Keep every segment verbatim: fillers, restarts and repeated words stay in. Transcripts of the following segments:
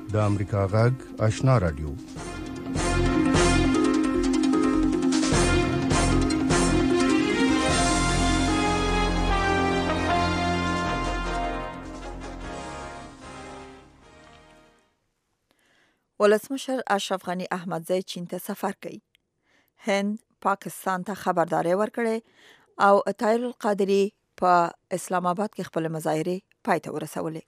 د امریکا غږ آشنا رادیو. ولسمشر اشرف غنی احمدزی چین ته سفر کوي. هند پاکستان ته خبرداري ورکړې او طاهر القادری په اسلام آباد کې خپل مظاهره پای ته ورسولې.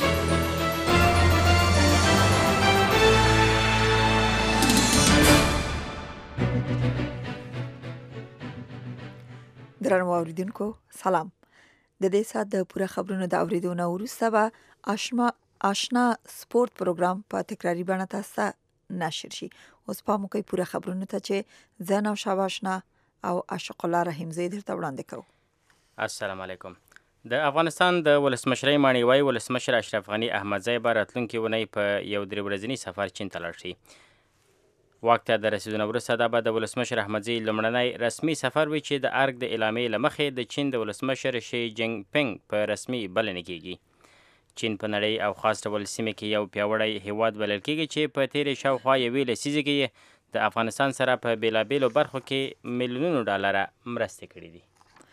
درنو اوریدونکو سلام. د دې سات د پوره خبرونو د اوریدو نه وروسته به آشنا آشنا سپورت پروګرام په تکراری بڼه تاسو ته نشر شي. اوس په موږ کې پوره خبرونه ته چې زنه او شاباشنا او عاشق الله رحیم زید درته وړاندې کوو. السلام علیکم. د افغانستان د ولسمشرۍ مانیوي ولسمشر اشرف غنی احمدزی به راتلونکي اونۍ په یو درې ورځني سفر چین ته لاړ شي. واک ته د رسیدو نه وروسته دا به د ولسمشر احمدزي لومړنی رسمي سفر وي چې د ارګ د اعلامیې له مخې د چین د ولسمشر شي جینګ پینګ په رسمي بلنه کیږي. چین په نړۍ او خاص ډول سیمه کې یو پیاوړی هیواد بلل کیږي چې په تیرې شاوخوا یوې لسیزې کې د افغانستان سره په بیلابیلو برخو کې میلیونونو ډالره مرستې کړې دي.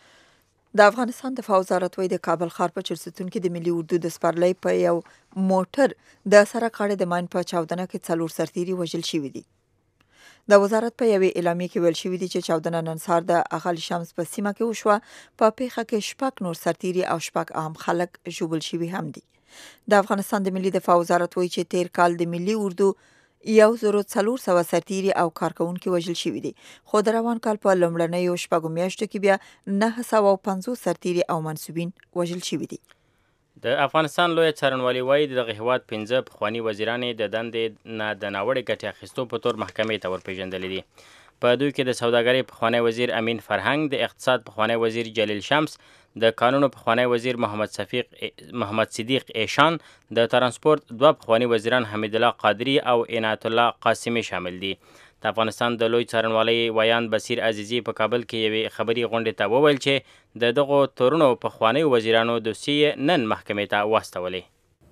د افغانستان دفاع وزارت وایي د کابل ښار په چرستون کې د ملي اردو د سپرلۍ په یو موټر د سړک غاړې د ماین په چاودنه کې څلور سرتیري وژل شوي دي. د وزارت په یوې اعلامیې کې ویل شوي دي چې چاودنه نن سهار د اغل شمس په سیمه کې وشوه. په پیښه کې شپږ نور سرتیري او شپږ عام خلک ژوبل شوي هم دي. د افغانستان د ملي دفاع وزارت وایي چې تیر کال د ملي اردو یو زرو څلور سوه سرتیري او کارکونکي وژل شوي دي، خو د روان کال په لومړنیو شپږو میاشتو کې بیا نهه سوه او پنځوس سرتیري او منصوبین وژل شوي دي. د افغانستان لویه څارنوالي وایي دغه هیواد پنځه پخواني وزیران د دندې نه د ناوړې ګټې اخیستو په تور محکمې ته ورپېژندلي دي. په دوی کې د سوداګرۍ پخوانی وزیر امین فرهنګ، د اقتصاد پخوانی وزیر جلیل شمس، د قانونو پخوانی وزیر محمد صفیق محمد صدیق ایشان، د ترانسپورت دوه پخوانی وزیران حمید الله قادری او عنایت الله قاسمی شامل دي. د افغانستان د لوی څارنوالۍ ویان بصیر عزیزی په کابل کې یوې خبري غونډې ته وویل چې د دغو تورونو پخوانیو وزیرانو دوسیې نن محکمې ته واستولې.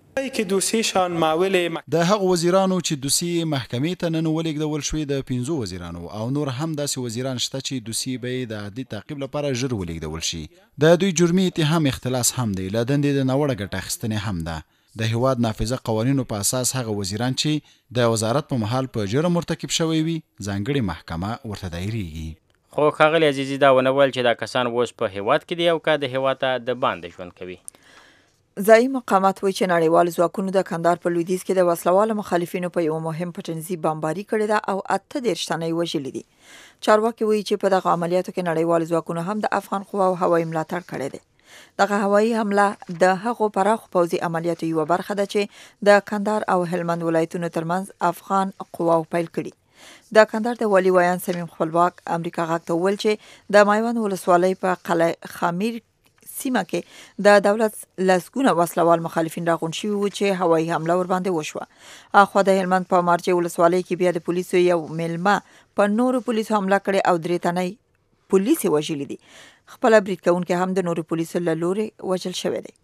د هغو وزیرانو چې دوسیې محکمې ته نن ولېږدول شوې د پنځو وزیرانو او نور هم داسې وزیران شته چې دوسیې به یې د عادي تعقیب لپاره ژر ولېږدول شي. د دوی جرمي اتهام اختلاس هم دی، له دندې د ناوړه ګټه اخیستنې هم ده. د هیواد نافذه قوانینو په اساس هغه وزیران چې د وزارت په محل په جرم مرتکب شوی وي ځانګړې محکمه ورته دایریږي. خو ښاغلي عزیزي دا ونه ویل چې دا کسان اوس په هیواد کې دي او که د هیواد ته د باندې ژوند کوي. ځایي مقامات وایي چې نړیوال ځواکونو د کندهار په لویدیځ کې د وسلوالو مخالفینو په یو مهم پټنځي بمباري کړې ده او اته دېرش تنه یې وژلي دي. چارواکي وایي چې په دغه عملیاتو کې نړیوال ځواکونو هم د افغان قواو هوایي ملاتړ کړی دی. دغه هوایي حمله د هغو پراخو پوځي عملیاتو یوه برخه ده چې د کندهار او هلمند ولایتونو ترمنځ افغان قواو پیل کړي. د کندهار د والي ویان سمیم خپلواک امریکا غږ ته وویل چې د میوند ولسوالۍ په قلعه خامیر سیمه کې د دولت لسګونه وسلوال مخالفین راغونډ شوي وو چې هوایي حمله ورباندې وشوه. اخوا د هلمند په مارجې ولسوالۍ کې بیا د پولیسو یو میلمه په نورو پولیسو حمله کړې او درې تنه پولیس یې وژلي دي. خپل برید کوونکی هم د نورو پولیسو له لورې وژل شوی دی.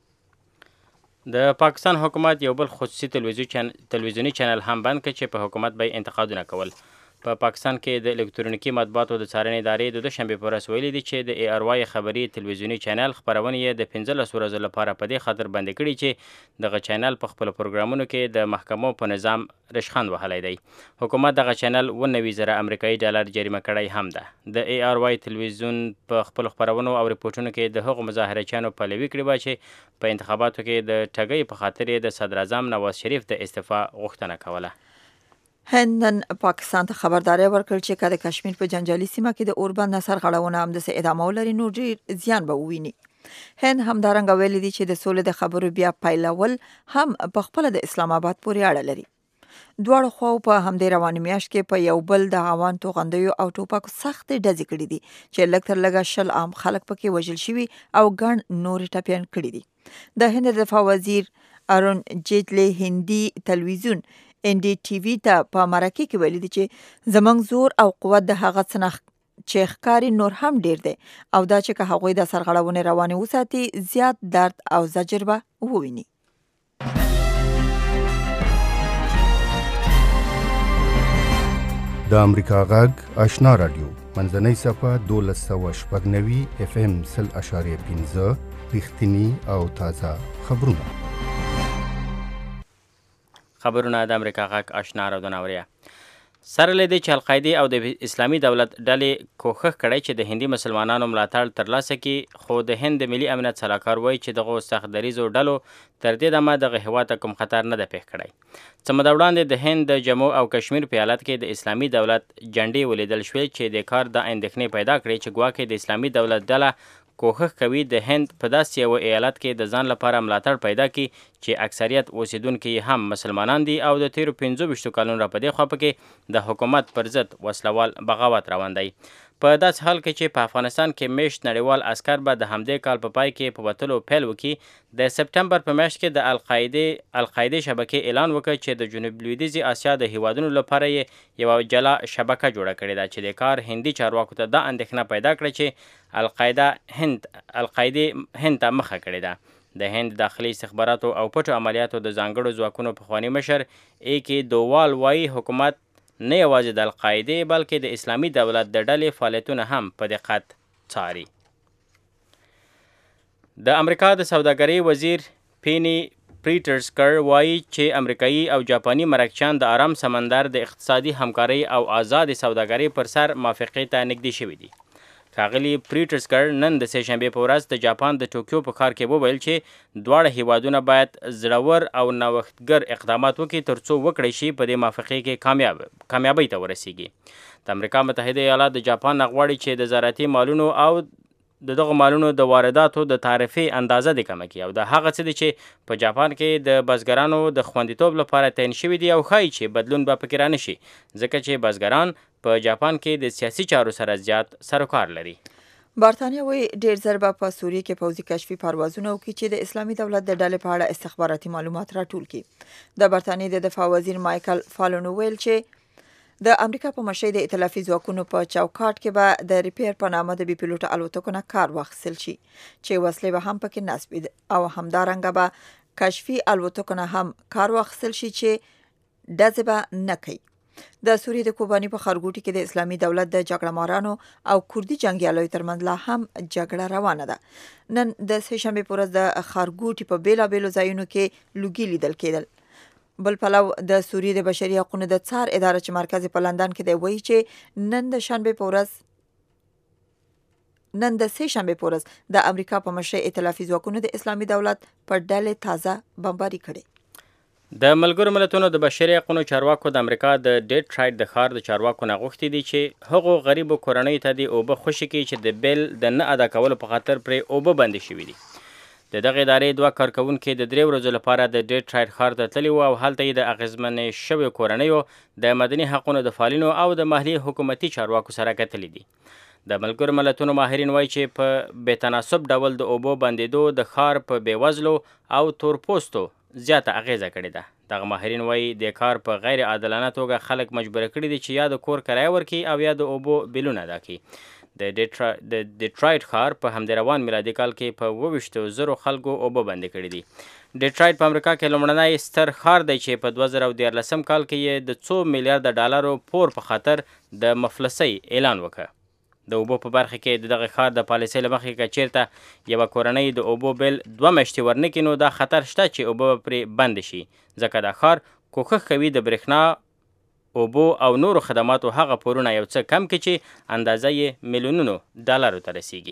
د پاکستان حکومت یو بل خصوصي تلویزیوني چینل هم بند کړ چې په حکومت به انتقادونه کول. په پاکستان کې د الکترونیکي مطبوعاتو د څارنې ادارې د دوشنبې په ورځ ویلي دي چې د ای آر وای خبري تلویزیوني چینل خپرونې یې د پنځلسو ورځو لپاره په دې خاطر بندې کړي چې دغه چینل په خپلو پروګرامونو کې د محکمو په نظام رشخند وهلی دی. حکومت دغه چینل اووه نوي زره امریکایي ډالر جریمه کړی هم ده. د ای آر وای تلویزیون په خپلو خپرونو او ریپورټونو کې د هغو مظاهرچیانو پلوي کړې وه چې په انتخاباتو کې د ټګۍ په خاطر یې د صدراعظم نواز شریف د استعفا غوښتنه کوله. هند نن پاکستان ته خبرداری ورکړ چې که د کشمیر په جنجالي سیمه کې د اوربند نه سرغړونه همداسې ادامه ولري نو ډېر زیان به وویني. هند همدارنګه ویلي دي چې د سولې د خبرو بیا پیلول هم په خپله د اسلام آباد پورې اړه لري. دواړو خواو په همدې روانې میاشت کې په یو بل د هاوان توغندیو او ټوپکو سختې ډزې کړي دي چې لږ تر لږه شل عام خلک پکې وژل شوي او ګڼ نورې ټپیان کړي دي. د هند دفاع وزیر ارون جیټلی هندي تلویزیون ان ډي ټي وي ته په مرکه کې ویلي دي چې زمونږ زور او قوت د هغه څه چې ښکاري نور هم ډیر دی او دا چې که هغوی د سرغړونې روانې وساتي زیات درد او زجر به وویني. د امریکا غږ آشنا رادیو منځنۍ صفحه دولس سوه شپږ نوي اف ام سل اشاریه پنځه رښتیني او تازه خبرونه خبرونه د امریکا غږ آشنا رادیو ناوړیا سره لدې چې القاعده او د اسلامي دولت ډلې کوښښ کړی چې د هندي مسلمانانو ملاتړ ترلاسه کړي، خو د هند د ملي امنیت سلاکار وایي چې دغه سخت دریځو ډلو تر دې دمه دغه هېواد ته کوم خطر نه ده پېښ کړی. څه موده وړاندې د هند د جمو او کشمیر په ایالت کې د اسلامي دولت جنډې ولیدل شوې چې د کار د اندېښنې پیدا کړې چې ګواکې د اسلامي دولت ډله کوښښ کوي د هند په داسې یو ایالت کې د ځان لپاره ملاتړ پیدا کړي چې اکثریت اوسیدونکي هم مسلمانان دي او د تیرو پنځه ویشتو کلونو راپدې خوا پکې د حکومت پر ضد وسلوال بغاوت روان دی. په داسې حال کې چې په افغانستان کې میشت نړیوال عسکر به د همدې کال په پای کې په وتلو پیل وکړي، د سپټمبر په میاشت کې د القاعدې القاعدې شبکې اعلان وکړ چې د جنوب لویدیځي اسیا د هیوادونو لپاره یې یوه جلا شبکه جوړه کړې ده چې د کار هندي چارواکو ته دا اندېښنه پیدا کړه چې القاعده هند القاعدې هند ته مخه کړې ده. د هند داخلي استخباراتو او پټو عملیاتو د ځانګړو ځواکونو پخواني مشر ای کې دووال وایي حکومت نه یوازې د القاعدې بلکې د اسلامي دولت د ډلې فعالیتونه هم په دقت څاري. د امریکا د سوداګرۍ وزیر پینی پریټرسکر وایي چې امریکایي او جاپاني مرکچیان د آرام سمندر د اقتصادي همکارۍ او آزاد سوداګرۍ پر سر موافقې ته نږدې شوي دي. ښاغلي پریټرسکر نن د سه شنبې په ورځ د جاپان د ټوکیو په ښار کې وویل چې دواړه هیوادونه باید زړور او نوښتګر اقدامات وکړي ترڅو وکړی شي په دې موافقې کې کامیاب کامیابۍ ته ورسیږي. د امریکا متحده ایالات د جاپان نه غواړي چې د زراعتي مالونو او د دغه مالونو د وارداتو د تعرفې اندازه د کمه کړي او د هغه څه دي چې په جاپان کې د بزګرانو د خوندیتوب لپاره تعین شوي دي او ښایي چې بدلون به پکې رانشي ځکه چې بزګران په جاپان کې د سیاسي چارو سره زیات سروکار لري. برتانیا وایي ډېر ژر به په سوریه کې پوځي کشفي پروازونه وکړي چې د اسلامي دولت د ډلې په اړه استخباراتي معلومات راټول کړي. د برتانیې د دفاع وزیر مایکل فالون ویل چې د امریکا په مشرۍ د ائتلافي ځواکونو په چوکاټ کې به د ریپیر په نامه د بي پیلوټه الوتکو نه کار واخیستل شي چې وسلې به هم پکې نصب وي او همدارنګه به کشفي الوتکو نه هم کار واخیستل شي چې ډزې به نه کوي. د سوریې د کوباني په ښارګوټي کې د اسلامي دولت د جګړه مارانو او کوردي جنګیالیو ترمنځ لا هم جګړه روانه ده. نن د سه شنبې په ورځ د ښارګوټي په بیلابیلو ځایونو کې لوګي لیدل کېدل. بل پلو د سوریې د بشري حقوقو د څار اداره چې مرکز په لندن کې دی وایي چې نن د شنبې په ورځ نن د سه شنبې په ورځ د امریکا په مشرۍ ائتلافي ځواکونو د اسلامي دولت پر ډلې تازه بمباري کړې. د ملګرو ملتونو د بشري حقوقو چارواکو د امریکا د ډیټرایټ د ښار د چارواکو نه غوښتي دي چې هغو غریبو کورنیو ته د اوبه خوشي کړي چې د بیل د نه ادا کولو په خاطر پرې اوبه بندې شوي دي. د دغه ادارې دوه کارکوونکي د درې ورځو لپاره د ډیټرایټ ښار ته تللي وو او هلته یې د اغېزمنې شویو کورنیو د مدني حقونو د فعالینو او د محلي حکومتي چارواکو سره کتلي دي. د ملګرو ملتونو ماهرین وایي چې په بېتناسب ډول د اوبو بندېدو د ښار په بېوزلو او تورپوستو زیاته اغیزه کړې ده. دغه ماهرین وایي د کار په غیر عادلانه توګه خلک مجبوره کړي دي چې یا د کور کرایه ورکړي او یا د اوبو بیلونه ادا کړي. د ډیټرایټ ښار په همدې روان میلادي کال کې په اووه ویشتو زرو خلکو اوبه بندې کړي دي. ډیټرایټ په امریکا کې لومړنی ستر ښار دی چې په دوه زره دیارلسم کال کې یې د څو میلیارډه ډالرو پور په خاطر د مفلسۍ اعلان وکړ. د اوبو په برخه کې د دغه ښار د پالیسۍ له مخې که چیرته یوه کورنۍ د اوبو بیل دوه میاشتې ورنکړي نو دا خطر شته چې اوبه به پرې بندې شي ځکه دا ښار کوښښ کوي د برېښنا اوبو او نورو خدماتو هغه پورونه یو څه کم کړي چې اندازه یې میلیونونو ډالرو ته رسیږي.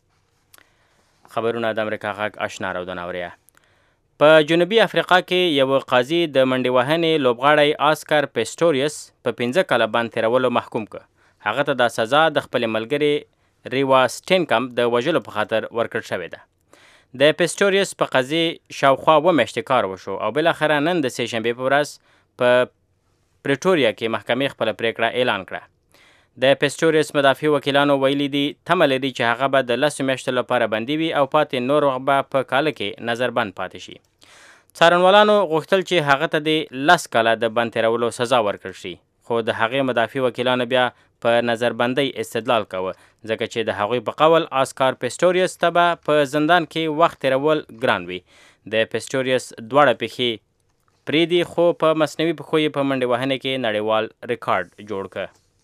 خبرونه د امریکا غږ آشنا رادیو ناوړیا. په جنوبي افریقا کې یو قاضي د منډې وهنې لوبغاړی آسکر پیسټوریس په پنځه کاله بند تېرولو محکوم کړ. هغه ته دا سزا د خپلې ملګرې ریوا سټینکم د وژلو په خاطر ورکړل شوې ده. د پیسټوریس په قضیې شاوخوا اووه میاشتې کار وشو او بالاخره نن د سه شنبې په ورځ په پریټوریا کې محکمې خپله پریکړه اعلان کړه. د پیسټوریس مدافع وکیلانو ویلي دي تمه لري چې هغه به د لسو میاشتو لپاره بندي وي او پاتې نور وخت به په کاله کې نظربند پاتې شي. څارنوالانو غوښتل چې هغه ته د لس کاله د بند تېرولو سزا ورکړل شي خو د هغې مدافع وکیلانو بیا په نظربندۍ استدلال کوه ځکه چې د هغوی په قول آسکار پیسټوریس ته به په زندان کې وخت تېرول ګران وي. د پیسټوریس دواړه پښې پریدي خو په مصنوعي پښو یې په منډې وهنې کې نړیوال ریکارډ جوړ کړ.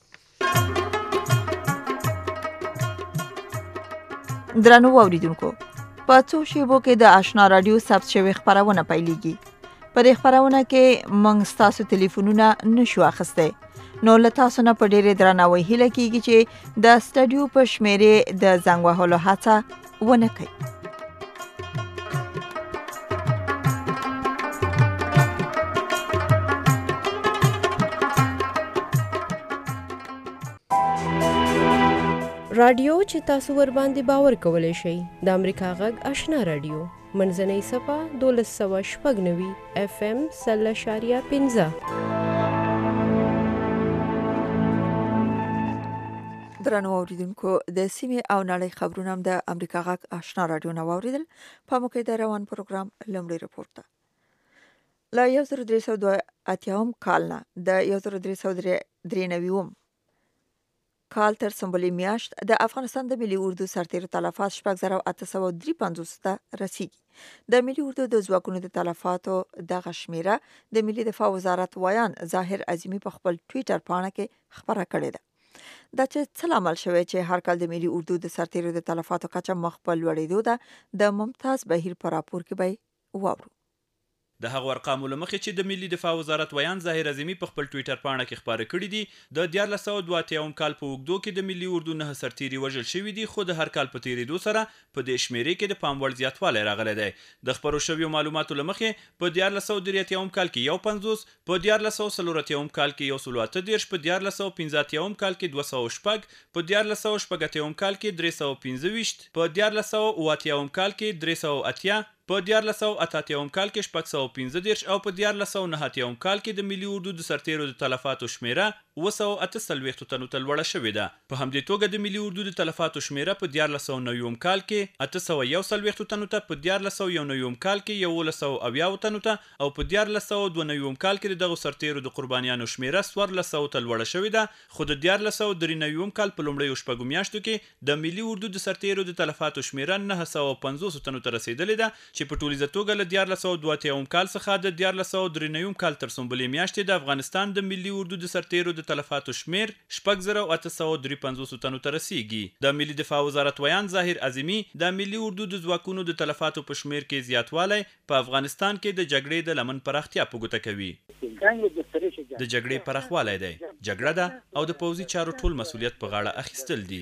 درنو اوریدونکو، په څو شیبو کې د آشنا رادیو ثبت شوی خبرونه پیلېږي. په دې خبرونه کې موږ ستاسو ټلیفونونه نشو اخیستی، نو له تاسو نه په ډېرې درناوي هیله کیږي چې د سټډیو په شمیرې د زنګ وهلو هڅه ونه کړئ. رادیو چې تاسو ور باندې باور کولای شئ د امریکا غږ آشنا رادیو منځنۍ صفه دولس سوه شپږ نوي اف ام سل اشاریه پنځه. درنو اوریدونکو، د سیمې او نړۍ خبرونه هم د امریکا غږ آشنا رادیو نه واوریدل. په موږ د روان پروګرام لومړی رپورټ ته له یو زر درې سوه دوه اتیاوم کال نه د یو زر درې سوه درې نوي کال تر سمبولي میاشت د افغانستان د ملي اردو سرتیرو تلفات شپږ زره اته سوه درې پنځوس ته رسیږي. د ملي اردو د ځواکونو د تلفاتو دغه شمیره د ملي دفاع وزارت وایان ظاهر عظیمي په خپل ټویټر پاڼه کې خبره کړې ده. دا چې څه لامل شوی چې هر کال د ملي اردو د سرتیرو د تلفاتو کچه مخ په لوړېدو ده، د ممتاز بهیر په راپور کې به واورو. د هغو ارقامو له مخې چې د ملي دفاع وزارت ویان ظاهر عظیمي په خپل ټویټر پاڼه کې خپاره کړي دي، د دیارلس سوه دوه اتیاوم کال په اوږدو کې د ملي اردو نهه سرتیري وژل شوي دي، خو د هر کال په تیریدو سره په دې شمیرې کې د پام وړ زیاتوالی راغلی دی. د خپرو شویو معلوماتو له مخې په دیارلس سوه درې اتیاوم کال کې یو پنځوس، په دیارلس سوه څلور اتیاوم کال کې یو سلو اته دېرش، په دیارلس سوه پنځه اتیاوم کال کې دوه سوه شپږ، په دیارلس سوه شپږ اتیاوم کال کې درې سوه پنځه ویشت، په دیارلس سوه اووه اتیاوم کال کې درې سوه اتیا، په دیارلس سوه اته اتیاوم کال کې شپږ سوه پنځه دېرش او په دیارلس سوه نهه اتیاوم کال کې د ملي اردو د سرتیرو د تلفاتو شمیره اووه سوه اته څلوېښتو تنو ته لوړه شوې ده. په همدې توګه د ملي اردو د تلفاتو شمیره په دیارلس سوه نوي کال کې اته سوه یو څلوېښتو تنو ته، په دیارلس سوه یو نوي کال کې یولس سوه اویاوو تنو ته او په دیارلس سوه دوه نوي کال کې د دغو سرتیرو د قربانیانو شمیره څوارلس سوو ته لوړه شوې ده. خو د دیارلس سوه درې نوي کال په لومړیو شپږو میاشتو کې د ملي اردو د سرتیرو د تلفاتو شمیره نهه سوه پنځوس تنو ته رسیدلې ده، چې په ټولیزه توګه له دیارلس سوه دوه اتیاوم کال څخه د دیارلس سوه درې نوي کال تر سمبولې میاشتې د افغانستان د ملي اردو د سرتیرو د تلفاتو شمیر شپږ زره اته سوه درې پنځوس تنو ته رسیږي. د ملي دفاع وزارت ویان ظاهر عظیمي د ملي اردو د ځواکونو د تلفاتو په شمیر کې زیاتوالی په افغانستان کې د جګړې د لمن پراختیا په ګوته کوي. د جګړې پراخوالی دی، جګړه ده او د پوځي چارو ټول مسؤلیت په غاړه اخیستل دي.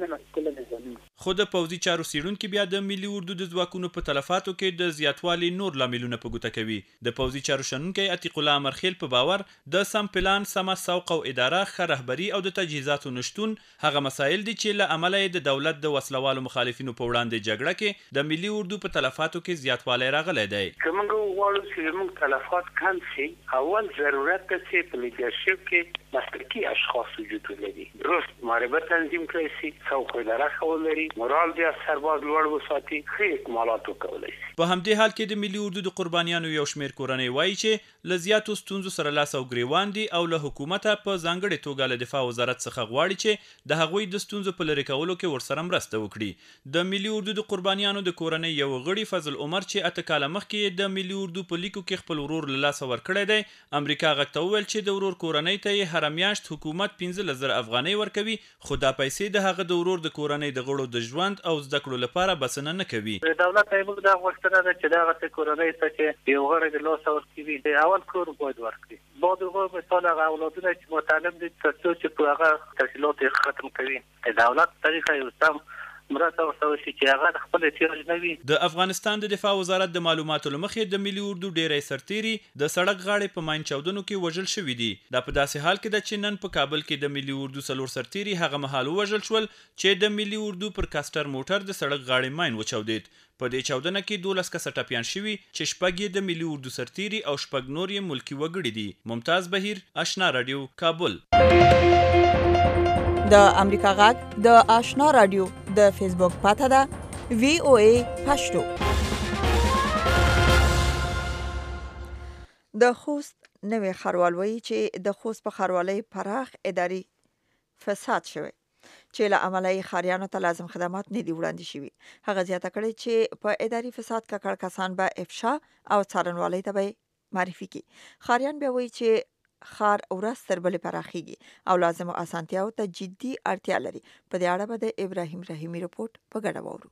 خو د پوځي چارو څیړونکي بیا د ملي اردو د ځواکونو په تلفاتو کې د زیاتوالي نور لاملونه په ګوته کوي. د پوځي چارو شنونکی عتیق الله امرخیل په باور د سم پلان، سمه سوق او اداره، ښه رهبري او د تجهیزاتو نشتون هغه مسایل دي چې له امله یې د دولت د وسلوالو مخالفینو په وړاندې جګړه کې د ملي اردو په تلفاتو کې زیاتوالی راغلی دی. که موږ وغواړو چې زموږ تلفات کم شي، اول ضرورت ده چې په لیدرشپ کې مسلکي اشخاص وجود ولري، درست محاربه تنظیم کړی شي، سوق او اداره ښه ولري، مورال د سرباز لوړ وساتي، ښه اکمالات وکولی شي. په همدې حال کې د ملي اردو د قربانیانو یو شمېر کورنۍ وایي چې له زیاتو ستونزو سره لاس او ګریوان دي او له حکومته په ځانګړې توګه له دفاع وزارت څخه غواړي چې د هغوی د ستونزو په لرې کولو کې ورسره مرسته وکړي. د ملي اردو د قربانیانو د کورنۍ یو غړي فضل عمر چې اته کاله مخکې د ملي اردو په لیکو کې خپل ورور له لاسه ورکړی دی، امریکا غږ ته وویل چې د ورور کورنۍ ته یې هره میاشت حکومت پنځلس زره افغانۍ ورکوي، خو دا پیسې د هغه د ورور د کورنۍ د غړو د ژوند او زده کړو لپاره بسنه نه کوي. دولت ته موږ دا غوښتنه ده چې دغه کورنۍ ته چې یو غړی د لاسه ورکوي اول کور باید ورکړي. بعد هغه مثال هغه اولادونه چې متعلم دي تر څو چې په هغه تحصیلات یې ختم کوي، دولت طریقه یو سم مرسته ورته وشي چې هغه د خپل احتیاج نه وي. د افغانستان د دفاع وزارت د معلوماتو له مخې د ملي اردو ډیری سرتیري د سړک غاړې په ماین چاودنو کې وژل شوي دي. دا په داسې حال کې ده چې نن په کابل کې د ملي اردو څلور سرتیري هغه مهال ووژل شول چې د ملي اردو پر کاسټر موټر د سړک غاړې ماین وچاودید. په دې چاودنه کې دولس کسه ټپیان شوي چې شپږ یې د ملي اردو سرتیري او شپږ نور یې ملکي وګړي دي. ممتاز بهیر، آشنا رادیو، کابل. د امریکا غږ د آشنا رادیو د فیسبوک پاته ده وی او ای پښتو. د خوست نوې ښاروالۍ چې د خوست په ښاروالۍ پراخ اداري فساد شوی چې له امله یې ښاریانو ته لازم خدمات نه دي وړاندې شوي. هغه زیاته کړې چې په اداري فساد ککړ کسان به افشا او څارنوالۍ ته به معرفي کړي. خاریان بیا وایي چې ښار ورځ تر بلې پراخیږي او لازمو اسانتیاو ته جدي اړتیا لري. په دې اړه به د ابراهیم رحیمي رپورټ په ګډه واورو.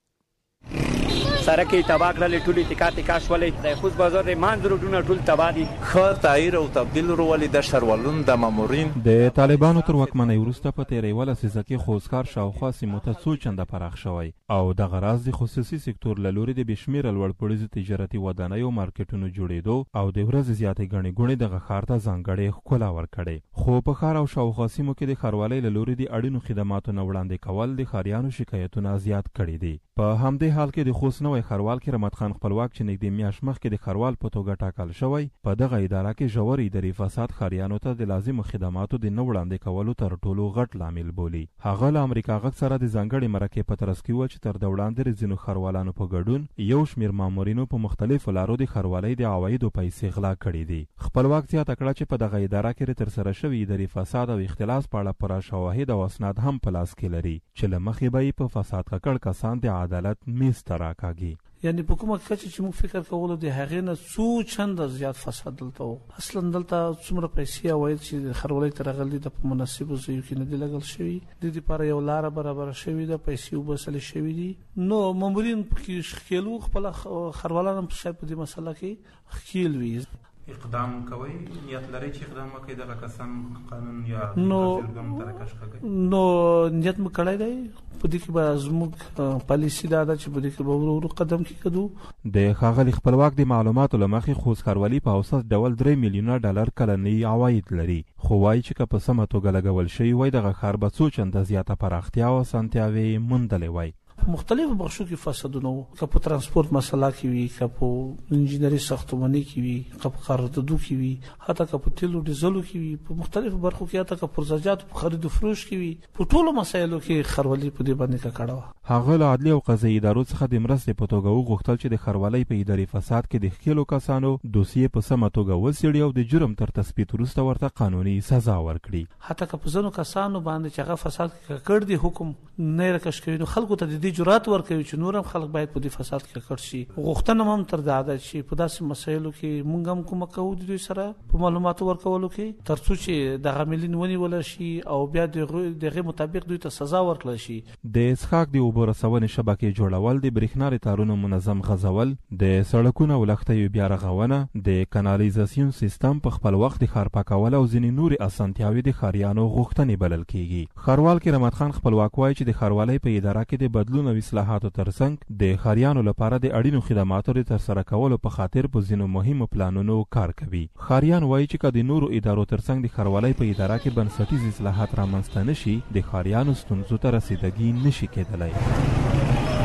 سرکې تباه کړلې، ټولې تکا تکا شولې، د خوست بازار مان روډونه ټول تباه دي. ښار تغییر او تبدیل ورولې د شهرولون د مامورین د طالبانو تر واکمنۍ وروسته په تېرې اوله لسیزه کې خوستکار شاوخوا سیمو ته څو چنده پراخ شوی او دغه راز د خصوصي سکتور له لورې د بې شمېره لوړپوړیزو تجارتي ودانیو مارکیټونو جوړېدو او د ورځې زیاتې ګڼې ګوڼې دغه ښار ته ځانګړې ښکلا ورکړې. خو په ښار او شاوخوا سیمو کې د ښاروالۍ له لورې د اړینو خدماتو نه وړاندې کول د ښاریانو شکایتونه زیات کړي دي. په همدې حال کې د خوست نوی ښاروال کرامت خان خپلواک چې نږدې میاشت مخکې د ښاروال په توګه ټاکل شوی، په دغه اداره کې ژور اداري فساد ښاریانو ته د لازمو خدماتو د نه وړاندې کولو تر ټولو غټ لامل بولي. هغه له امریکا غږ سره د ځانګړې مرکې په ترڅ کې وه چې تر د وړاندې ځینو ښاروالانو په ګډون یو شمېر مامورینو په مختلفو لارو د ښاروالۍ د عوایدو پیسې غلا کړي دي. خپلواک زیاته کړه چې په دغه اداره کې ترسره شوي اداري فساد او اختلاس په اړه پوره شواهد او اسناد هم په لاس کې لري چې له مخې به یې په فساد ککړ کسان د عدالت میز ته راکاږي. یعنی په کومه کچه چې موږ فکر کولو د هغې نه څو چنده زیات فساد دلته و. اصلا دلته څومره پیسې عواید چې ښاروالۍ ته راغلي د په مناسبو ځایو کې نه دي لګل شوي، د دې لپاره یو لاره برابره شوې ده، پیسې وباسلې شوي دي. نو مامورین پکې ښکیل وو، خپله ښاروالان هم شاید په دې مسله کې ښکیل وي. اقدام کوي، نیت لري چې اقدام وکړي دغه کسان قانون یا نو مترکش کړي؟ نو نیت مو کړی دی، په دې کې به زموږ پالیسي دا ده چې په دې کې به ورو ورو قدم کېږدو. د ښاغلي خپلواک د معلوماتو له مخې خوست ښاروالي په اوسط ډول درې میلیونه ډالر کلنی عواید لري، خو وایي چې که په سمه توګه لګول شوي وای دغه ښار به څو چنده زیاته پراختیا او اسانتیاوې موندلې وای. په مختلفو بخشو کې فسادونه وو، که په ترانسپورت مسله کې وي، که په انجینري ساختماني کې وي، که په قراردادو کې وي، حتی که په تیلو ډیزلو کې وي، په مختلفو برخو کې، حتی که په پرزجاتو په خرید و فروش کې وي، په ټولو مسایلو کې ښاروالي په دې باندې ککړه وه. هغه له عدلي او قضایي ادارو څخه د مرستې په توګه وغوښتل چې د ښاروالۍ په اداري فساد کې د ښکیلو کسانو دوسیې په سمه توګه وڅېړي او د جرم تر تثبیت وروسته ورته قانوني سزا ورکړي. حتی که په ځینو کسانو باندې چې هغه فساد کې ککړ دي حکم نه یې راکش کوي، نو خلکو ته د دې جرات ورکوي چې نور هم خلک باید په دې فساد کې ککړ شي. غوښتنه هم تر دا ده چې په داسې مسایلو کې موږ هم کومک کوو د دوی سره په معلوماتو ورکولو کې، تر څو چې دغه عاملین ونیول شي او بیا د هغې مطابق دوی ته سزا ورکړل شي. د څښاک د اوبو رسونې شبکې جوړول، د برېښنا د تارونو منظم غځول، د سړکونو او لښتیو بیا رغونه، د کانالیزاسیون سیستم په خپل وخت د ښار پاکول او ځینې نورې اسانتیاوې د ښاریانو غوښتنې بلل کېږي. ښاروال کرامت خان خپلواک وایي چې د ښاروالۍ په اداره کې د بدلون او اصلاحاتو ترڅنګ د ښاریانو لپاره د اړینو خدماتو د ترسره کولو په خاطر په ځینو مهمو پلانونو کار کوي. ښاریان وایي چې که د نورو ادارو ترڅنګ د ښاروالۍ په اداره کې بنسټیز اصلاحات رامنځته نه شي، د ښاریانو ستونزو ته رسیدګي نشي کېدلی.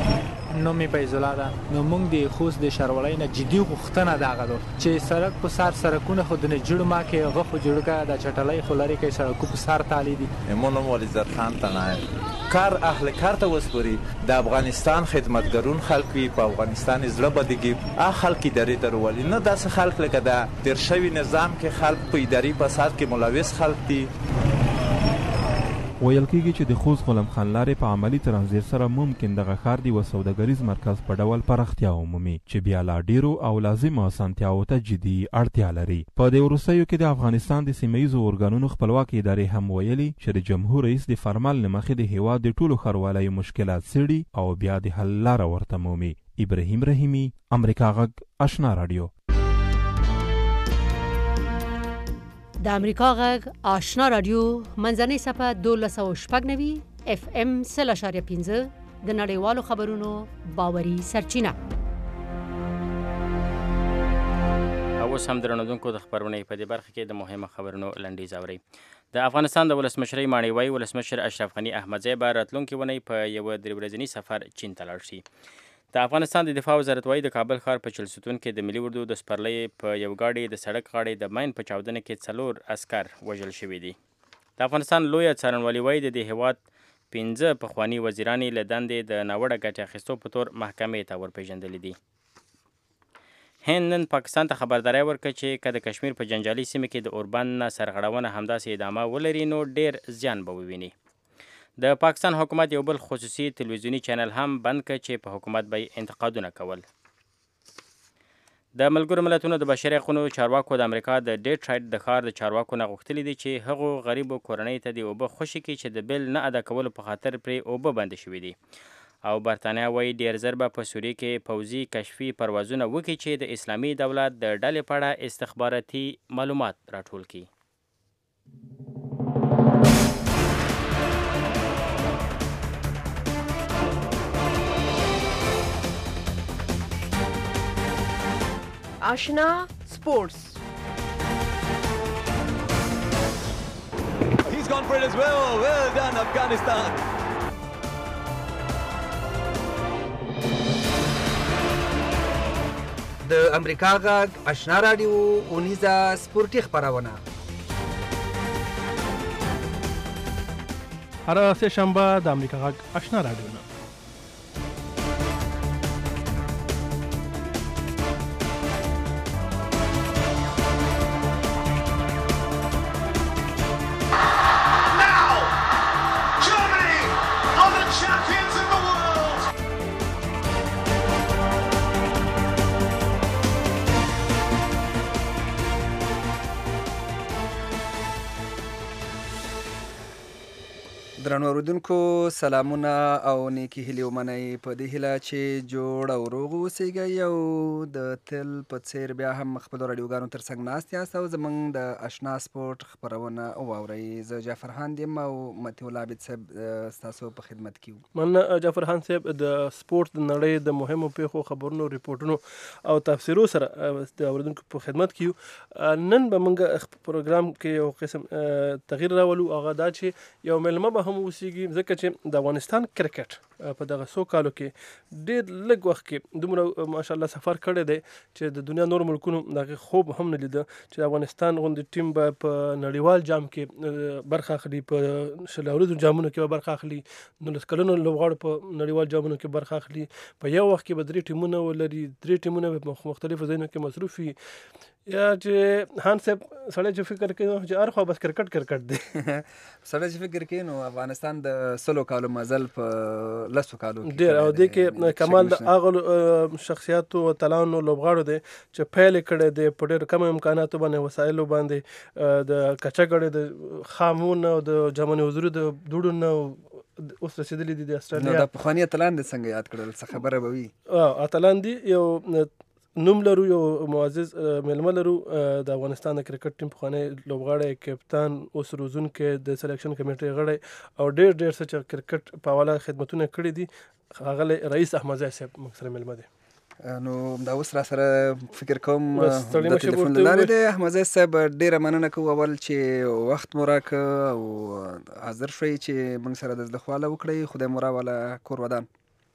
نوم یې فیض الله ده. نو موږ د خوست د ښاروالۍ نه جدي غوښتنه دغه ده چې سړک په سر سړکونه خو د نه جوړ ما کې هغه خو جوړ کړه، د چټلۍ خو لرې کوي، سړکو په سر تالی دي. امون مولی زرخان تنایم کار اهل کار ته وسپوري، د افغانستان خدمتګرون خلک وي، په افغانستان زړه بدګي ا خلک ادارې ته ورولي، نه داسې خلک لکه د تیر شوي نظام کې خلک په اداري فساد کې ملوث خلک دي. ویل کېږي چې د خوست غلام خان لارې په عملي ترانزیت سره ممکن دغه ښار د یوه سوداګریز مرکز په ډول پراختیا ومومي چې بیا لا ډیرو او لازمو اسانتیاوو ته جدي اړتیا لري. په دې وروستیو کې د افغانستان د سیمه ییزو ارګانونو خپلواکې ادارې هم ویلي چې د جمهور رئیس د فرمان له مخې د هیواد د ټولو ښاروالیو مشکلات څېړي او بیا د حل لاره ورته مومي. ابراهیم رحیمي، امریکا غږ، آشنا راډیو. د امریکا غږ آشنا رادیو منځنۍ صفحه دولس سوه شپږ نوي اف ام سل اشاریه پنځه د نړیوالو خبرونو باوري سرچینه. اوس هم درنودونکو د خبرونې په دې برخه کې د مهمه خبرونو لنډیز اورئ. د افغانستان د ولسمشرۍ ماڼۍ ولسمشر اشرف غني احمدزی به راتلونکې اونۍ په یوه درې ورځني سفر چین ته لاړ شي. د افغانستان د دفاع وزارت وايي د کابل ښار په چلستون کې د ملي اردو د سپرلۍ په یو ګاډي د سړک غاړې د ماین په چاودنه کې څلور عسکر وژل شوي دي. د افغانستان لویه څارنوالي وايي د دې هیواد پنځه پخواني وزیران یې له دندې د ناوړه ګټې اخیستو په تور محکمې ته ورپېژندلي دي. هند نن پاکستان ته خبرداری ورکړه چې که د کشمیر په جنجالي سیمه کې د اوربند نه سرغړونه همداسې ادامه ولري نو ډیر زیان به وویني. د پاکستان حکومت یو بل خصوصي تلویزیونی چینل هم بند کړ چې په حکومت به انتقادونه کول. د ملګرو ملتونو د بشري حقوقو چارواکو د امریکا د ډیټرایټ د ښار د چارواکو نه غوښتلي دي چې هغو غریبو کورنۍ ته د اوبه خوشي کړي چې د بیل نه ادا کولو په خاطر پرې اوبه بندې شوي دي. او برتانیا وایي ډېر زر به په سوریې کې پوځي کشفي پروازونه وکړي چې د اسلامي دولت د ډلې په اړه استخباراتي معلومات راټول کړي. آشنا سپورتس. He's gone for it as well. Well done, Afghanistan. د امریکا غږ آشنا رادیو اونیزه سپورتي خپرونه هر سه شنبه د امریکا غږ آشنا رادیو نه درنو اوریدونکو سلامونه او نیکی هیلې ومنئ په دې هیله چې جوړ او روغ اوسئ او د تل په څیر بیا هم خپلو راډیوګانو تر څنګ ناست یاست او زموږ د آشنا سپورټ خپرونه واورئ. زه جعفر خان یم او مطیع الله عابد صاحب ستاسو په خدمت کې یو. من جعفر خان صاحب د سپورټ د نړۍ د مهمو پیښو خبرونو ریپورټونو او تفسیرو سره د اوریدونکو په خدمت کې یو. نن به موږ پروګرام کې یو قسم تغییر راولو، هغه دا چې یو مېلمه به هم اوسیږي، ځکه چې د افغانستان کرکټ په دغه څو کالو کې ډېر لږ وخت کې دومره ماشاءالله سفر کړی دی چې د دنیا نور ملکونو دغه خوب هم نه لیده چې د افغانستان غوندې ټیم به په نړیوال جام کې برخه اخلي، په شل اوریزو جامونو کې به برخه اخلي، نولس کلنو لوبغاړو په نړیوال جامونو کې برخه اخلي. په یو وخت کې به درې ټیمونه ولري، درې ټیمونه به په مختلفو ځایونو کې مصروف وي. یا چې خان صاحب سړی چې فکر کوي چې هر خوا بس کرکټ کرکټ دی سړی چې فکر کوي نو افغانستان د سلو کالو مزل په لسو کالو کې ډېر، او دې کې کمال د هغو شخصیاتو او اتلانو لوبغاړو دی چې پیل کړی دی په ډېرو کمو امکاناتو باندې وسایلو باندې د کچه د خامونو او د جامونو حضور د دوړو نه اوس رسېدلي دي د استرالیا. نو د پخواني اتلان دې څنګه یاد کړل؟ څه خبره به وي؟ اتلان دي یو نوم لرو، یو معزز مېلمه لرو، د افغانستان د کرکټ ټیم پخوانی لوبغاړی، کپتان، اوس روزونکی، د سلیکشن کمیټې غړی او ډېر ډېر څه چې کرکټ په حواله خدمتونه کړي دي، ښاغلی رئیس احمدزی صاحب موږ سره مېلمه دی. نو دا اوس را سره فکر کوم د ټلیفون له لارې دی. احمدزی صاحب ډېره مننه کوو اول چې وخت مو راکړه او حاضر شوئ چې موږ سره د زړه خواله وکړئ. خدای مو راوله کور ودان.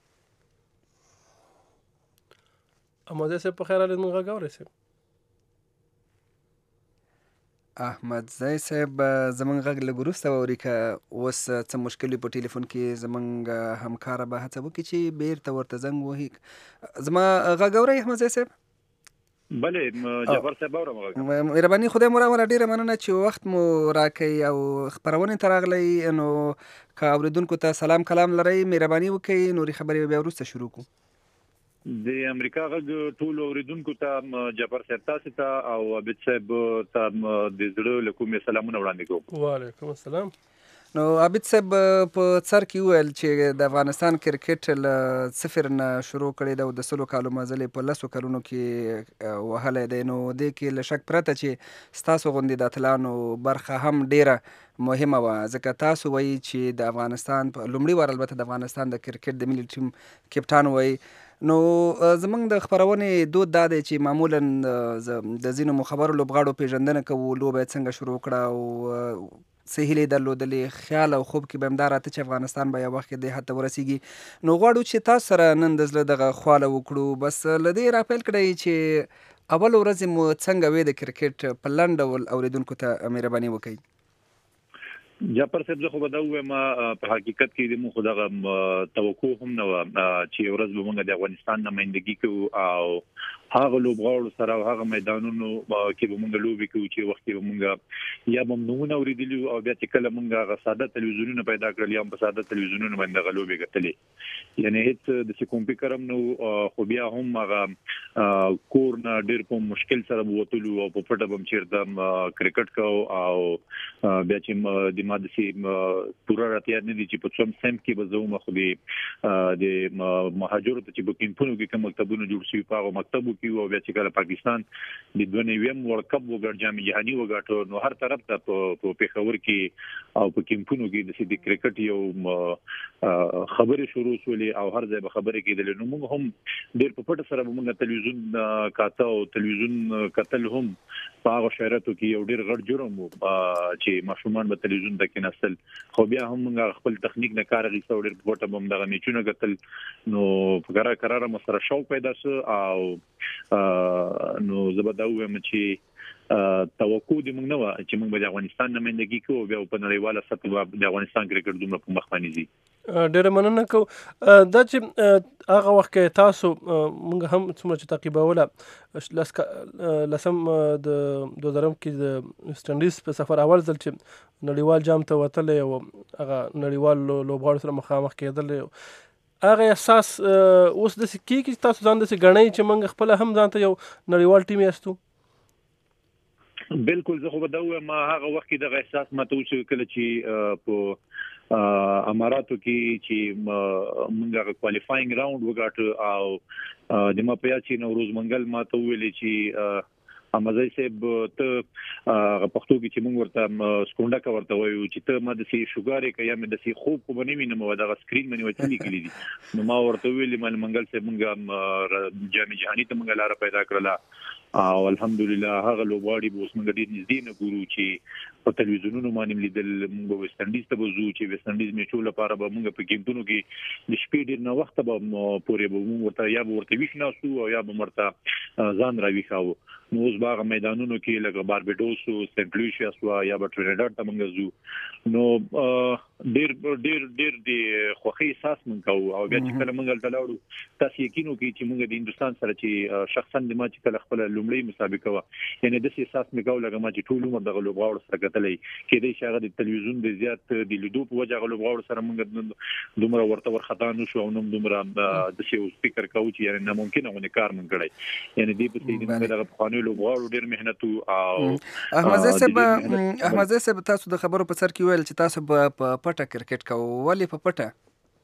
احمدزی صاحب په خیر راغلئ، موږ غږ اورئ صاحب؟ احمدزی صاحب زموږ غږ لږ وروسته واوري، که اوس څه مشکل وي په ټلیفون کې زموږ همکاره به هڅه وکړي چې بیرته ورته زنګ ووهي. زما غږ اورئ احمدزی صاحب؟ بلې جعفر صاحب اورم غږ. مهرباني خدای مو راوله، ډېره مننه چې وخت مو راکوئ او خپرونې ته راغلی. نو که اورېدونکو ته سلام کلام لرئ مهرباني وکړئ، نورې خبرې به بیا وروسته شروع کړو. د امریکا غږ ټولو اوریدونکو ته جعفر صاحب تاسو ته او عابد صاحب ته د زړه له کومې سلامونه وړاندې کوم. وعلیکم السلام. نو عابد صاحب په سر کې وویل چې د افغانستان کرکټ له صفر نه شروع کړی دی او د سلو کالو مزل په لسو کلونو کې وهلی دی. نو دې کې له شک پرته چې ستاسو غوندې د اتلانو برخه هم ډیره مهمه وه، ځکه تاسو وایي چې د افغانستان په لومړي وار البته د افغانستان د کرکټ د ملي ټیم کپتان وایي. نو زموږ د خپرونې دود دا دی چې معمولا د ځینو مخبرو لوبغاړو پیژندنه کوو، لوبه یې څنګه شروع کړه او څه هیلې درلودلې، خیال او خوب کې به همدا راته چې افغانستان به یو وخت کې دې حد ته ورسیږي. نو غواړو چې تاسو سره نن د زړه دغه خواله وکړو. بس له دې راپیل کړئ چې اول ورځې مو څنګه وې د کرکټ په لنډ ډول اورېدونکو ته مهرباني وکړئ. جعفر صاحب زه خو به دا ووایم په حقیقت کې زموږ خو دغه توقع هم نه وه چې یو ورځ به موږ د افغانستان نمایندګي کوو او هغه لوبغاړو سره او هغه میدانونو کې به موږ لوبې کوو چې وخت کې به موږ یا به نومونه اورېدلي او بیا چې کله موږ هغه ساده تلویزیونونه پیدا کړل یا هم په ساده تلویزیونونو باندې هغه لوبې ګټلې، یعنې هېڅ داسې کوم فکر هم نه و. خو بیا هم هغه کور نه ډیر په مشکل سره ووتلو او په پټه بم چیرته کرکټ کو او بیا چې د ماده سي پورا راتیا نه دي چې په څوم سم کې به زوم خو دي د مهاجرو ته چې په کیمپونو کې کوم مکتبونه جوړ شي په هغه مکتبو کې او بیا چې کله پاکستان د دوه نویم ورلد کپ وګړ جام جهاني وګټو نو هر طرف ته په پیښور کې او په کیمپونو کې د سې د کرکټ یو خبرې شروع شولې او هر ځای به خبرې کېدلې نو موږ هم ډېر په پټه سره موږ تلویزیون کاته او تلویزیون کتل هم په هغه شهراتو کې یو ډېر غټ جرم و چې ماشومان به تلویزیون ته کېناستل خو بیا هم موږ خپل تخنیک نه کار غوښتو ډېر په پټه بم دغه میچونه کتل نو په قرار قرار مسره شوق پیدا شو او نو زبدا وایم چې توقع دې موږ نه و چې موږ د افغانستان نمائندګي کوو بیا په نړیواله سطح د افغانستان کرکټ دومره په مخ باندې دي ډېر مننه کو دا چې هغه وخت کې تاسو موږ هم څومره چې تعقیبوله لسم د دوه زره کې د ویسټ انډیز په سفر اول ځل چې نړیوال جام ته وتلی او هغه نړیوال لوبغاړو سره مخامخ کېدل هغه احساس اوس داسې کېږي چې تاسو ځان داسې ګڼئ چې موږ خپله هم ځان ته یو نړیوال ټیم یاستو بالکل زه خو به دا وایم هغه وخت کې دغه احساس ماته وشو کله چې په اماراتو کې چې موږ هغه کوالیفاینګ راوند وګاټو او د ما په یاد چې نوروز منګل ماته ویلې چې امازای صاحب ته پښتو کې چې موږ ورته سکونډه کا ورته وایو چې ته ما د سي شوګارې کې یا مې د سي خوب کو بنې مینه مو دغه سکرین باندې وځي لیکلي دي نو ما ورته ویلې مال منګل صاحب موږ جامع جهاني ته موږ لار پیدا کړله او الحمدلله هغه لوبغاړي به اوس موږ ډېر نږدې نه ګورو چې په تلویزیونونو باندې لیدل موږ ویسټ انډیز ته وځو چې ویسټ انډیز میچو لپاره به موږ په کیمپونو کې د شپې ډېر نه وخت به پورې به موږ ورته یا به ورته وښناسو او یا به مرته ځان راوښاو نو اوس باغ میدانونو کې لکه باربډوس او سنت لویسیا سوا یا به ټرینیډاډ ته موږ ځو نو ډېر ډېر ډېر د خوښۍ احساس موږ کوو او بیا چې کله موږ هلته لاړو تاسو یقینو کې چې موږ د هندوستان سره چې شخصا د ما چې کله خپل لومړی مسابقه وه یعنې داسې احساس مې کوو لکه ما چې ټول عمر دغه لوبغاړو سره کتلی کېدای شي هغه د تلویزیون د زیات د لیدو په وجه هغه لوبغاړو سره موږ دومره ورته ورخطا نه شو او نوم دومره داسې یو فکر کوو چې یعنې ناممکنه غوندې کار موږ کړی یعنې دې پسې موږ دغه پخوانیو لوبغاړو ډېر محنت او احمدزی صاحب احمدزی صاحب تاسو د خبرو په سر کې ویل چې تاسو په پټه کرکټ کوو ولې په پټه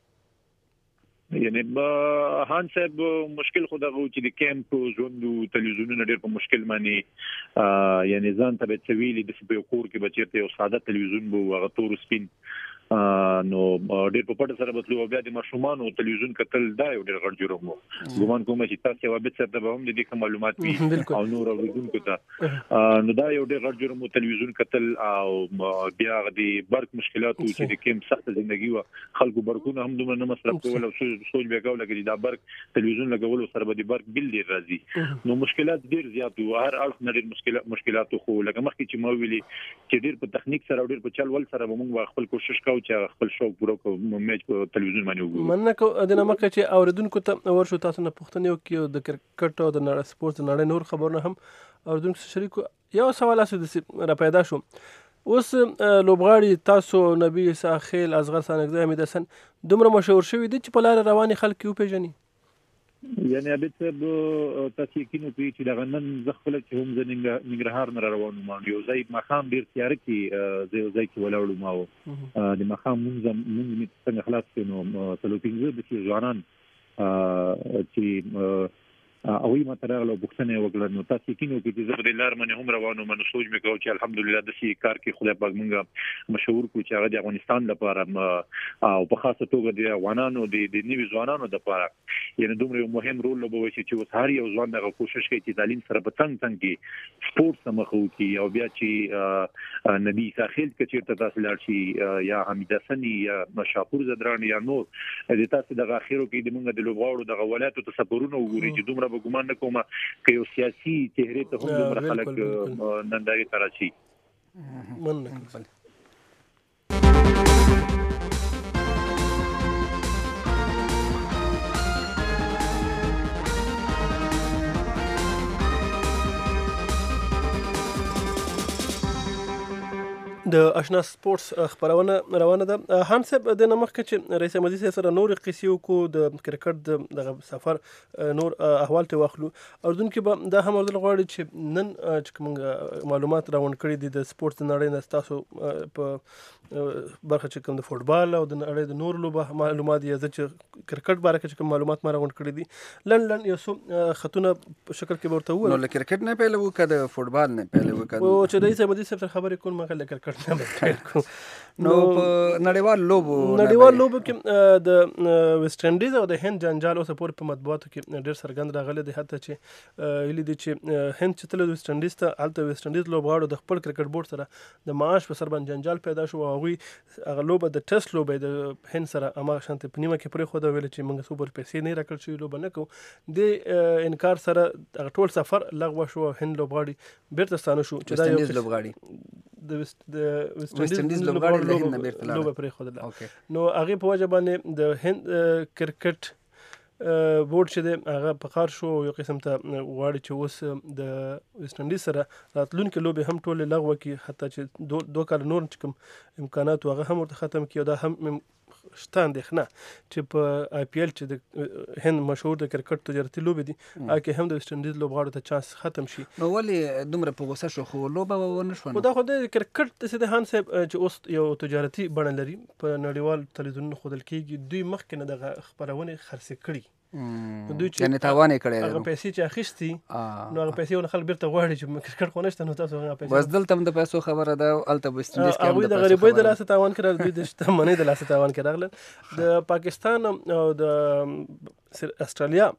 یعنی هان صاحب مشکل خو دغه چې د کیمپ ژوند تلویزیونونه ډېر په مشکل باندې یعنی ځان ته به څویلي د سپیو کور کې بچیرته یو ساده تلویزیون بو هغه تور سپین نو ډېر په پټه سره بتلو بیا د ماشومان او تلویزیون کتل دا یو ډېر غړ جوړ مو ګومان کوم چې تاسو یو به څه د هم د دې معلومات وي او نور اوریدونکو ته نو دا یو ډېر غړ جوړ مو تلویزیون کتل او بیا د برق مشکلات چې د کوم سخت ژوندۍ و خلکو برقونه هم دومره نه مصرف کول او سوچ بیا کول چې دا برق تلویزیون لګول سره به د برق بل ډېر راځي نو مشکلات ډېر زیات و هر اړخ نه ډېر مشکلات مشکلات خو لکه مخکې چې مو ویلي چې ډېر په تخنیک سره ډېر په چل ول سره موږ خپل کوشش کوو چې خپل شوق پوره کوو میچ په تلویزیون باندې وګورو مننه کو د نمکه چې اوریدونکو ته ورشو تاسو نه پوښتنه وکړو د کرکټ او د نړۍ سپورت نړۍ نور خبرونه هم اوریدونکو سره شریکو یو سوال اسو را پیدا شو اوس لوبغاړي تاسو نبی ساخیل اصغر سانګزی حمید حسن دومره مشهور شوی دي چې په لار رواني خلک یو پیژني یعنی ابد صاحب تاسو کینو په چې دا نن زخل چې هم زنګ نګرهار نه روانو ما یو ځای مخام ډیر تیار کی زي ځای کې ولاړو ما د مخام مونږ مونږ څنګه خلاص کینو تلو پینځه د ځوانان چې او یې ماتراغله بوختنه وکړه نو تاسو کینو کې چې زغری لار منه هم روانو منو سوچ مې کوم چې الحمدلله د سی کار کې خدای پاک مونږه مشهور کو چې هغه د افغانستان لپاره او په خاصه توګه د افغانانو د نوي ځوانانو لپاره یعنی دومره مهم رول لوبوي چې اوس هر یو ځوان دغه کوشش کوي چې تعلیم سره په څنګه څنګه کې سپورت سمخو کې او بیا چې نبی ساخیل کې چې تاسو لار شي یا حمید حسنی یا مشاپور زدران یا نور د تاسو دغه اخیرو کې د مونږ د لوبغاړو دغه ولایتو ته سفرونه وګوري چې دومره به ګمان نه کوم چې یو سیاسي چهره ته هم دومره خلک ننداري تراشي مننه د آشنا سپورټس خبرونه روانه ده. هان صاحب د نمخ کې چې رئیس احمدي صاحب سره نور قصې وکړو د کرکټ د دغه سفر نور احوال ته واخلو. اردن کې به دا هم ورته غواړي چې نن چې موږ معلومات راوند کړي دي د سپورټ د نړۍ نه تاسو په برخه چې کوم د فوټبال او د نړۍ د نور لوبه معلومات یې چې کرکټ باره کې کوم معلومات ما راوند کړي دي لن لن یو څو خطونه په شکل کې ورته وو. نو له کرکټ نه پیل وکړه د فوټبال نه پیل وکړه او چې رئیس احمدي صاحب خبرې کوم ما له کرکټ نو په نړیوال لوبو نړیوال لوبو کې د ویسټ انډیز او د هند جنجال اوس پورې په مطبوعاتو کې ډېر څرګند راغلی دی حتی چې ویلي دي چې هند چې تللی ویسټ انډیز ته هلته ویسټ انډیز لوبغاړو د خپل کرکټ بورډ سره د معاش په سر باندې جنجال پیدا شو او هغوی هغه لوبه د ټیسټ لوبه د هند سره هماغه شانتې په نیمه کې پرېښوده ویل چې موږ څو پورې پیسې نه راکړل شوي لوبه نه کوو. د انکار سره هغه ټول سفر لغوه شو او هند لوبغاړي بیرته ستانه شو چې دا یو لوبغاړي د ویسټ انډیز لوبغاړي لوبه پرېښودله. نو هغې په وجه باندې د هند کرکټ بورډ چې دی هغه په کار شو یو قسم ته غواړي چې اوس د ویسټ انډیز سره راتلونکې لوبې هم ټولې لغوه کړي حتی چې دو دوه کاله نور چې کوم امکانات و هغه هم ورته ختم کړي او دا هم شته اندېښنه چې په آی پی ایل چې د هند مشهور د کرکټ تجارتي لوبې دي هغه کې هم د ویسټ انډیز لوبغاړو ته چانس ختم شي. نو ولې دومره په غوسه شو خو لوبه ونه شوه؟ خو دا خو د کرکټ داسې دی هان صاحب چې اوس یو تجارتي بڼه لري په نړیوال تلویزیونونو ښودل کېږي دوی مخکې نه دغه خپرونې خرڅې کړي یعنې تاوان یې کړی هغه پیسې چې اخیستي نو هغه پیسې ونه خلک بیرته غواړي چې کرکټ خو نشته نو تاسو هغه پیسې بس دلته هم د پیسو خبره ده هلته ویسټ انډیز کې هم هغوی د غریبۍ د لاسه تاوان کې راغلل دوی د شتمنۍ د لاسه تاوان کې راغلل. د پاکستان او د استرالیا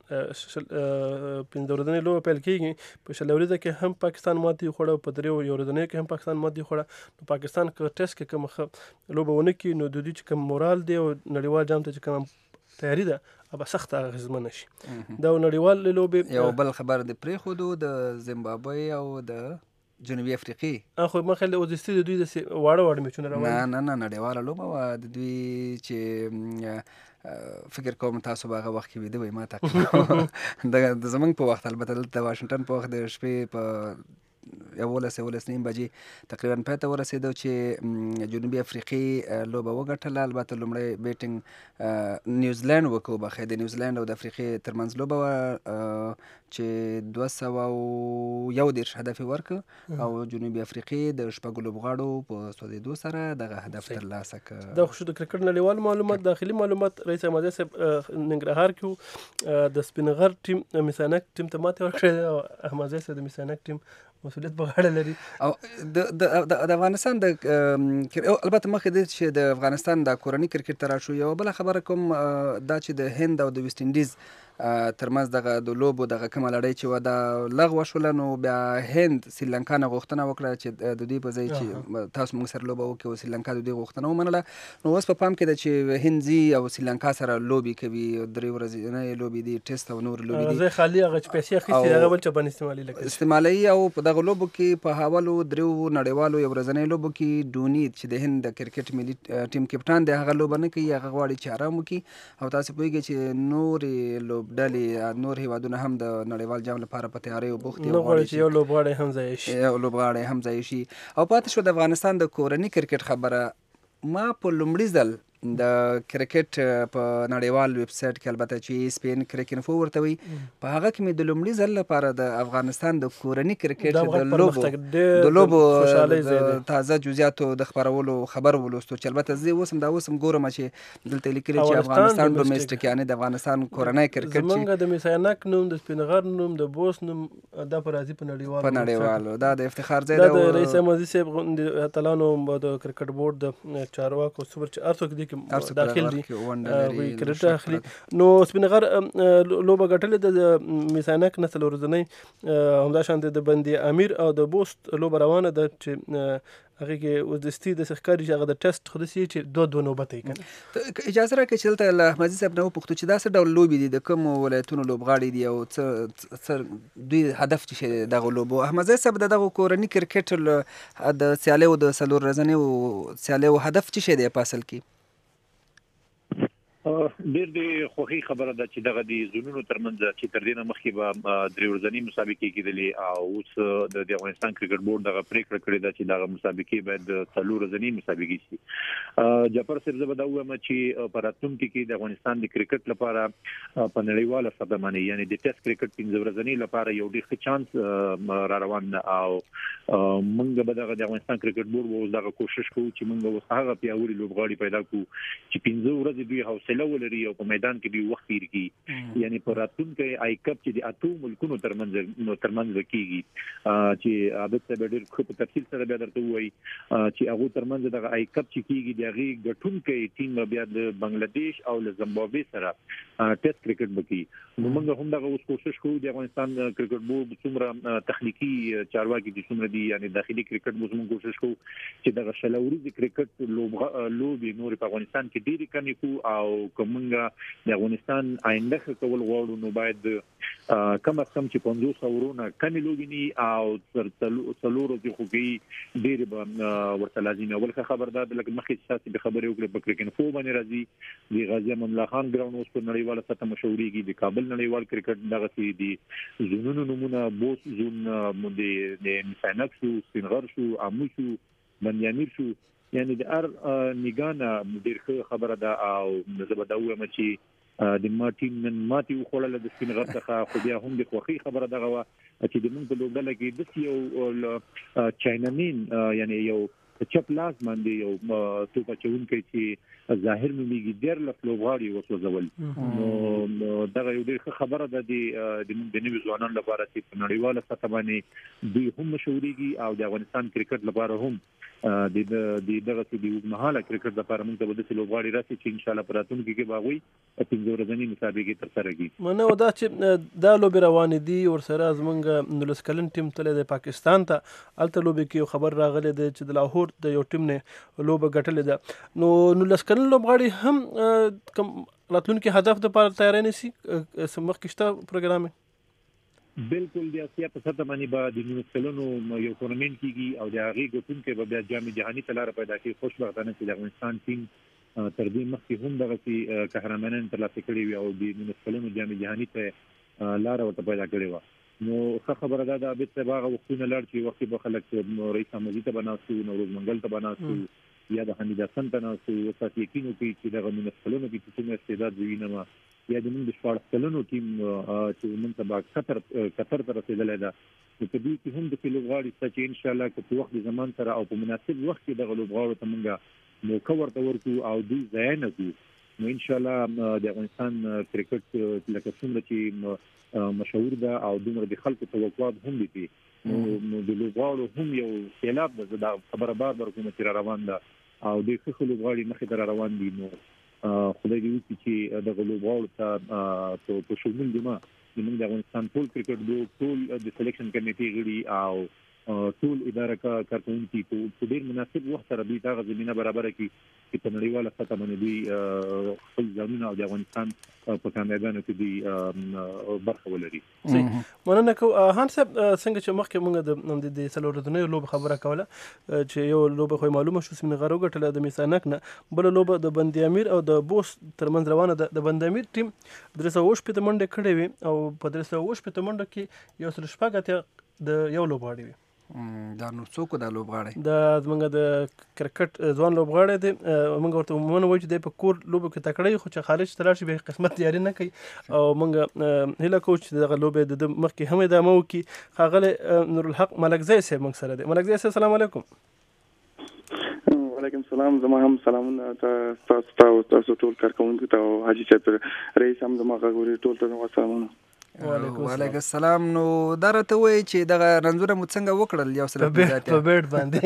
پنځه ورځنۍ لوبه پیل کېږي په شل ورځه کې هم پاکستان ماتې وخوړه په دریو یو ورځنیو کې هم پاکستان ماتې وخوړه. نو پاکستان که ټیسټ کې کوم لوبه ونه کړي نو د دوی چې کوم مورال دی او نړیوال جام ته چې کوم تیاري ده ابا سخت اغیزمنه شي. دا نړیوال لوبې یو بل خبر د پرېښودو د زیمبابوې او د جنوبي افریقې اخو ما خل اوزستي د دوی د واړه واړه میچونه روان نه نه نه نړیواله لوبه وه د دوی چې فکر کوم تاسو به هغه وخت کې ویده وئ ما تعقیب د زموږ په وخت البته دلته د واشنګټن په وخت د شپې په یولس یولس نیم بجې تقریبا پای ته ورسېدو چې جنوبي افریقې لوبه وګټله. البته لومړی بیټینګ نیوزیلینډ وکړو بخیر د نیوزیلینډ او د افریقې ترمنځ لوبه وه چې دوه سوه او یو دېرش هدف یې ورکړ او جنوبي افریقې د شپږو لوبغاړو په سوځېدو سره دغه هدف ترلاسه کړ. دا خو شو د کرکټ نړیوال معلومات. داخلي معلومات رئیس احمدي صاحب ننګرهار کې د سپین غر ټیم میسانک ټیم ته ماتې ورکړې او احمدي صاحب د میسانک ټیم مسؤلیت په غاړه لري. او د د افغانستان د البته مخکې د چې د افغانستان د کورني کرکټ ته راشو یو بله خبره کوم دا چې د هند او د ویسټ انډیز ترمنځ دغه د لوبو دغه کومه لړۍ چې وه دا لغوه شوله نو بیا هند سریلانکا نه غوښتنه وکړه چې د دوی په ځای چې تاسو موږ سره لوبه وکړئ او سریلانکا د دوی غوښتنه ومنله. نو اوس په پام کې ده چې هند ځي او سریلانکا سره لوبې کوي درې ورځنۍ لوبې دي ټیسټ او نور لوبې دي ځای خالي هغه چې پیسې اخیستې هغه بل چا باندې استعمالي لکه استعمالوي او په دغه لوبو کې په حوالو دریو نړیوالو یو ورځنۍ لوبو کې ډوني چې د هند د کرکټ ملي ټیم کپټان دی هغه لوبه نه کوي هغه غواړي چې آرام وکړي او تاسو پوهېږئ چې نورې لوبډلې نور هیوادونه هم د نړیوال جام لپاره په تیاریو بوخت دي نو غواړي چې یو لوبغاړی هم ځای شي یو لوبغاړی هم ځای شي. او پاتې شو د افغانستان د کورني کرکټ خبره ما په لومړي ځل د کرکټ په نړیوال ویب سایټ کې البته چې سپین کرکټ انفو ورته وي په هغه کې مې د لومړي ځل لپاره د افغانستان د کورني کرکټ د لوبو د لوبو تازه جزئیاتو د خبرولو خبر ولوستو چې البته زه اوس هم دا اوس هم ګورم چې دلته لیکلي چې افغانستان ډومېسټک یعنی د افغانستان کورنی کرکټ زمونږ د میسانک نوم د سپینغر نوم د بوس نوم دا په راځي په نړیوال په نړیوالو دا د افتخار ځای دا د رئیس احمدي صاحب تلانو د کرکټ بورډ د چارواکو سپر چې ارڅوک دي داخل دي وی کرکټ اخلي. نو سپینغر لوبه ګټلې د میسانک نسل ورځنۍ همدا شان د بندي امیر او د بوست لوبه روانه ده چې هغه کې وزدستي د سخکاري چې هغه د ټیسټ خو دسي چې دوه دوه نوبت یې کنه. اجازه راکړئ چې دلته له احمدي صاحب نه وپوښتو چې دا څه ډول لوبې دي د کوم ولایتونو لوبغاړي دي او څه دوی هدف چې دغه لوبو احمدي صاحب د دغه کورني کرکټ د سیالیو د څلور ورځنیو سیالیو هدف څه شی دی په اصل کې؟ ډېر د خوخي خبره ده چې دغه د زونونو ترمنځ چې تر دې مخکې به درې ورځنی مسابقې کېدلې او اوس د افغانستان کرکټ بورډ دغه پریکړه کړې ده چې دغه مسابقې باید څلور ورځنی مسابقې شي. جعفر صاحب زه به دا وایم چې په راتلونکي کې د افغانستان د کرکټ لپاره په نړیواله سطح باندې یعنی د ټیسټ کرکټ پنځه ورځنی لپاره یو ډېر ښه چانس را روان ده او موږ به دغه د افغانستان کرکټ بورډ اوس دغه کوشش کوو چې موږ اوس هغه پیاوړي لوبغاړي پیدا کړو چې پنځه ورځې دوی حوصله ولري او په میدان کې دی وخت تیر کی یعنی په راتلونکي آی کپ چې د اتو ملکونو ترمنځ نو ترمنځ کیږي چې عادت ته ډېر په تفصیل سره بیا درته وایي چې هغه ترمنځ د آی کپ چې کیږي د هغه غټونکي ټیم بیا د بنگلاديش او له زیمبابوې سره ټیسټ کرکټ بکی نو موږ هم دغه اوس کوشش کوو د افغانستان کرکټ بورډ څومره تخنیکی چارواکي دي څومره دي یعنی داخلي کرکټ موږ کوشش کوو چې دغه شلوري کرکټ لوبي نور په افغانستان کې ډېری کمی کو او کومنګ د افغانستان آینده کول غواړو نو باید کم از کم چې پنځوس اورونه کمی لوګنی او تر څلور ورځې خوږي ډېر به ورته لازمي اول خبردار لکه مخکې تاسو به خبرې وکړې په کرکټ فو باندې راځي د غازی امان الله خان ګراوند اوس په نړیواله سطح مشهوريږي د کابل نړیوال کرکټ دغه سي دي زونونو نمونه بوس زون د د مسانک شو سپینغر شو امو شو بندیامیر شو یعنی د ار نگانه ډېر خبره ده او زه به دا وایم چې د ما ټیم نن ماتي وخوړل د سپینغر څخه خو بیا هم د خوخي خبره دغه وا چې د موږ په لوبډله کې د یو چاینامین یعنی یو چپ لاس باندې یو تو پچون کې چې ظاهر نوميږي ډېر لفلوغاړي وسوځول نو دغه یو ډېر خبره ده د د نوي ځوانانو لپاره چې په نړیواله سطح باندې دوی هم مشهوريږي او د افغانستان کرکټ لپاره هم د د دغه د وګمحاله کرکټ لپاره موږ ته د لوبغاړي راسي چې ان شاء الله پراتونکو کې باغوي په پنځه ورځې مسابقې تر سره کیږي منو دا چې دا لوب روان دي ور سره زمونږ نولس کلن ټیم تل د پاکستان ته الته لوب کې خبر راغله چې د لاهور د یو ټیم نه لوب غټل ده نو نولس کلن لوبغاړي هم کوم راتلونکي هدف د لپاره تیار نه سي سمخ کېشته پروګرام بالکل د اسیا په سطح باندې به د نوسلونو یو ټورنمنت کیږي او د هغه ګټون کې به بیا جام جهاني تلاره پیدا کوي خوشبختانه چې د افغانستان ټیم تر دې مخکې هم دغه سي قهرمانان ترلاسه کړي وي او د نوسلونو جام جهاني ته لاره ورته پیدا کړې و نو ښه خبره ده د ابد سباغه وختونه لړ چې وخت به خلک رئیس اموزي ته بناسو نوروز منګل ته بناسو یا د حمید حسن ته ناسو وسات یقینو کې چې دغه نوسلونو کې څومره استعداد وینم یا د موږ د شپږ کلونو ټیم چې موږ ته با قطر قطر ته رسیدلای دا په دې کې هم د لوبغاړي چې ان شاء الله په وخت زمان سره او په مناسب وخت کې د لوبغاړو ته موږ موقع ورته ورکو او دوی ځای نه کوو نو ان شاء الله د افغانستان کرکټ لکه څومره چې مشهور ده او دومره د خلکو توقعات هم دي نو د لوبغاړو هم یو سیلاب ده خبره بار بار کومه چې روان ده او د ښه لوبغاړي مخې ته روان دي نو خدای دې وکړي چې د لوبغاړو ته په شمول دي ما موږ د افغانستان ټول کرکټ بورډ ټول د سلیکشن کمیټې غړي او ټول اداره کارکونکي په ډېر مناسب وخت سره دوی دا زمينه برابر کړي چې په نړیواله سطح باندې دوی خپل ځانونه او د افغانستان په کامیابانو کې دوی برخه ولري. مننه کو هان صاحب څنګه چې مخکې موږ د د څلورځنیو لوب خبره کوله چې یو لوب خو معلومه شو سیمه غرو غټله د میسانک نه بل لوب د بندیامیر او د بوس ترمنځ روانه د بندیامیر ټیم درې سوه اووه شپېته منډه کړې وي او په درې سوه اووه شپېته منډه کې یو سل شپږ اتیا د یو لوبغاړي وي دا نو څوک د لوبغاړي د زمونږ د کرکټ ځوان لوبغاړي دی موږ ورته عموما وایو چې د په کور لوبو کې تکړه خو چې خارج ته لاړ شي به قسمت یاري نه کوي او موږ هیله کوو چې دغه لوبې د مخکې هم ادامه وکړي ښاغلی نورالحق ملکزی صاحب موږ سره دی ملکزی صاحب السلام علیکم. وعلیکم السلام زما هم سلامونه تاسو تاسو ټول کارکونکو ته او حاجی صاحب رئیس هم زما غوړي ټول ته سلامونه. وعلیکم السلام. نو دا راته وایي چې دغه رنځونه مو څنګه وکړل یو سره په بیډ باندې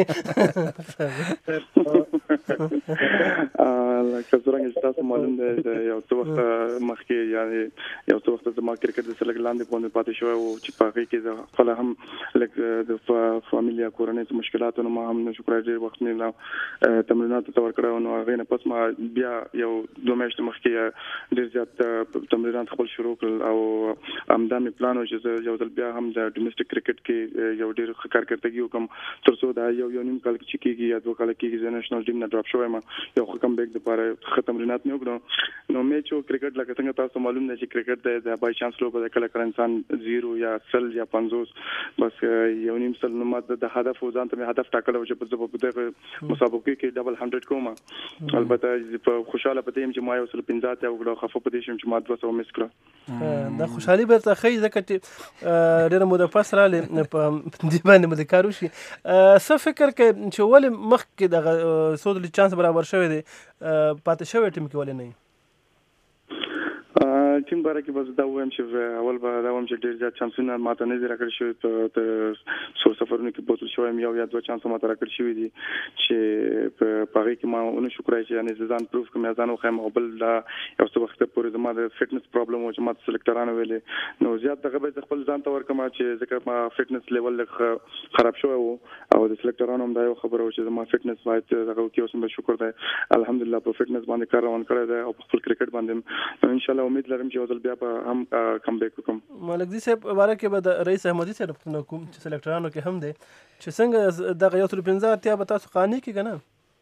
لکه څنګه چې تاسو معلوم دی یو څه وخت مخکې یعنی یو څه وخت زما کرکټ د سلګ لاندې پوند پاتې شو او چې په هغه کې د خپل هم لکه د فاميلیا کورنۍ مشکلاتونو ما هم نشو کړی ډېر وخت نه لا تمرینات ته ورکړو نو هغه نه پس ما بیا یو دوه میاشتې مخکې ډېر زیات تمرینات خپل شروع کړل او همدا مې پلان و چې یو ځل بیا هم د ډومېسټک کرکټ کې یو ډېر ښه کارکردګي وکړم تر څو دا یو یو نیم کال چې کېږي یا دوه کال کېږي د نېشنل ټیم نه ډراپ شوی ما یو ښه کم بیک لپاره ښه تمرینات مې وکړو. نو میچ او کرکټ لکه څنګه تاسو معلوم دی چې کرکټ د بای چانس لوبه د کله کله انسان زیرو یا سل یا پنځوس بس یو نیم سل نو ماته د هدف ځان ته هدف ټاکل او چې په دغه مسابقه کې ډبل هندرد کومه. البته په خوشاله پدې چې ما یو سل پنځه ته وګړو خفه پدې شم چې ما دوه سوه مس کړه. دا خوشحالي به ته خې ځکه چې ډېر مو د پس را لې په دې باندې مو د کار وشي. څه فکر کوي چې ولې مخکې دغه سود چانس برابر شوی دی پاتې شوی ټیم کې ولې نه ټیم باره کې بس دا وایم چې اول به دا وایم چې ډېر زیات چانسونه ماته نه دي راکړل شوي په څو سفرونو کې بوتل شوی یم یو یا دوه چانس ماته راکړل شوي دي چې په هغې کې ما ونه شو کړی چې یعنې زه ځان پروف کړم یا ځان وښیم او بل دا یو څه وخته پورې زما د فټنس پرابلم و چې ما ته سلیکټرانو ویلې نو زیات دغه به زه خپل ځان ته ورکړم چې ځکه ما فټنس لیول لږ خراب شوی و او د سلیکټرانو هم دا یو خبره و چې زما فټنس باید دغه وکړي. اوس هم شکر دی الحمدلله په فټنس باندې کار روان کړی دی او په خپل کرکټ باندې انشاءالله امید لرم چې یو ځل بیا به هم کم بیک وکړم. ملک زی صاحب باره کې به د رئیس احمدي صاحب پوښتنه کوم چې سلیکټرانو کې هم دی چې څنګه دغه یو سل پنځه اتیا به تاسو قانع کړي که نه؟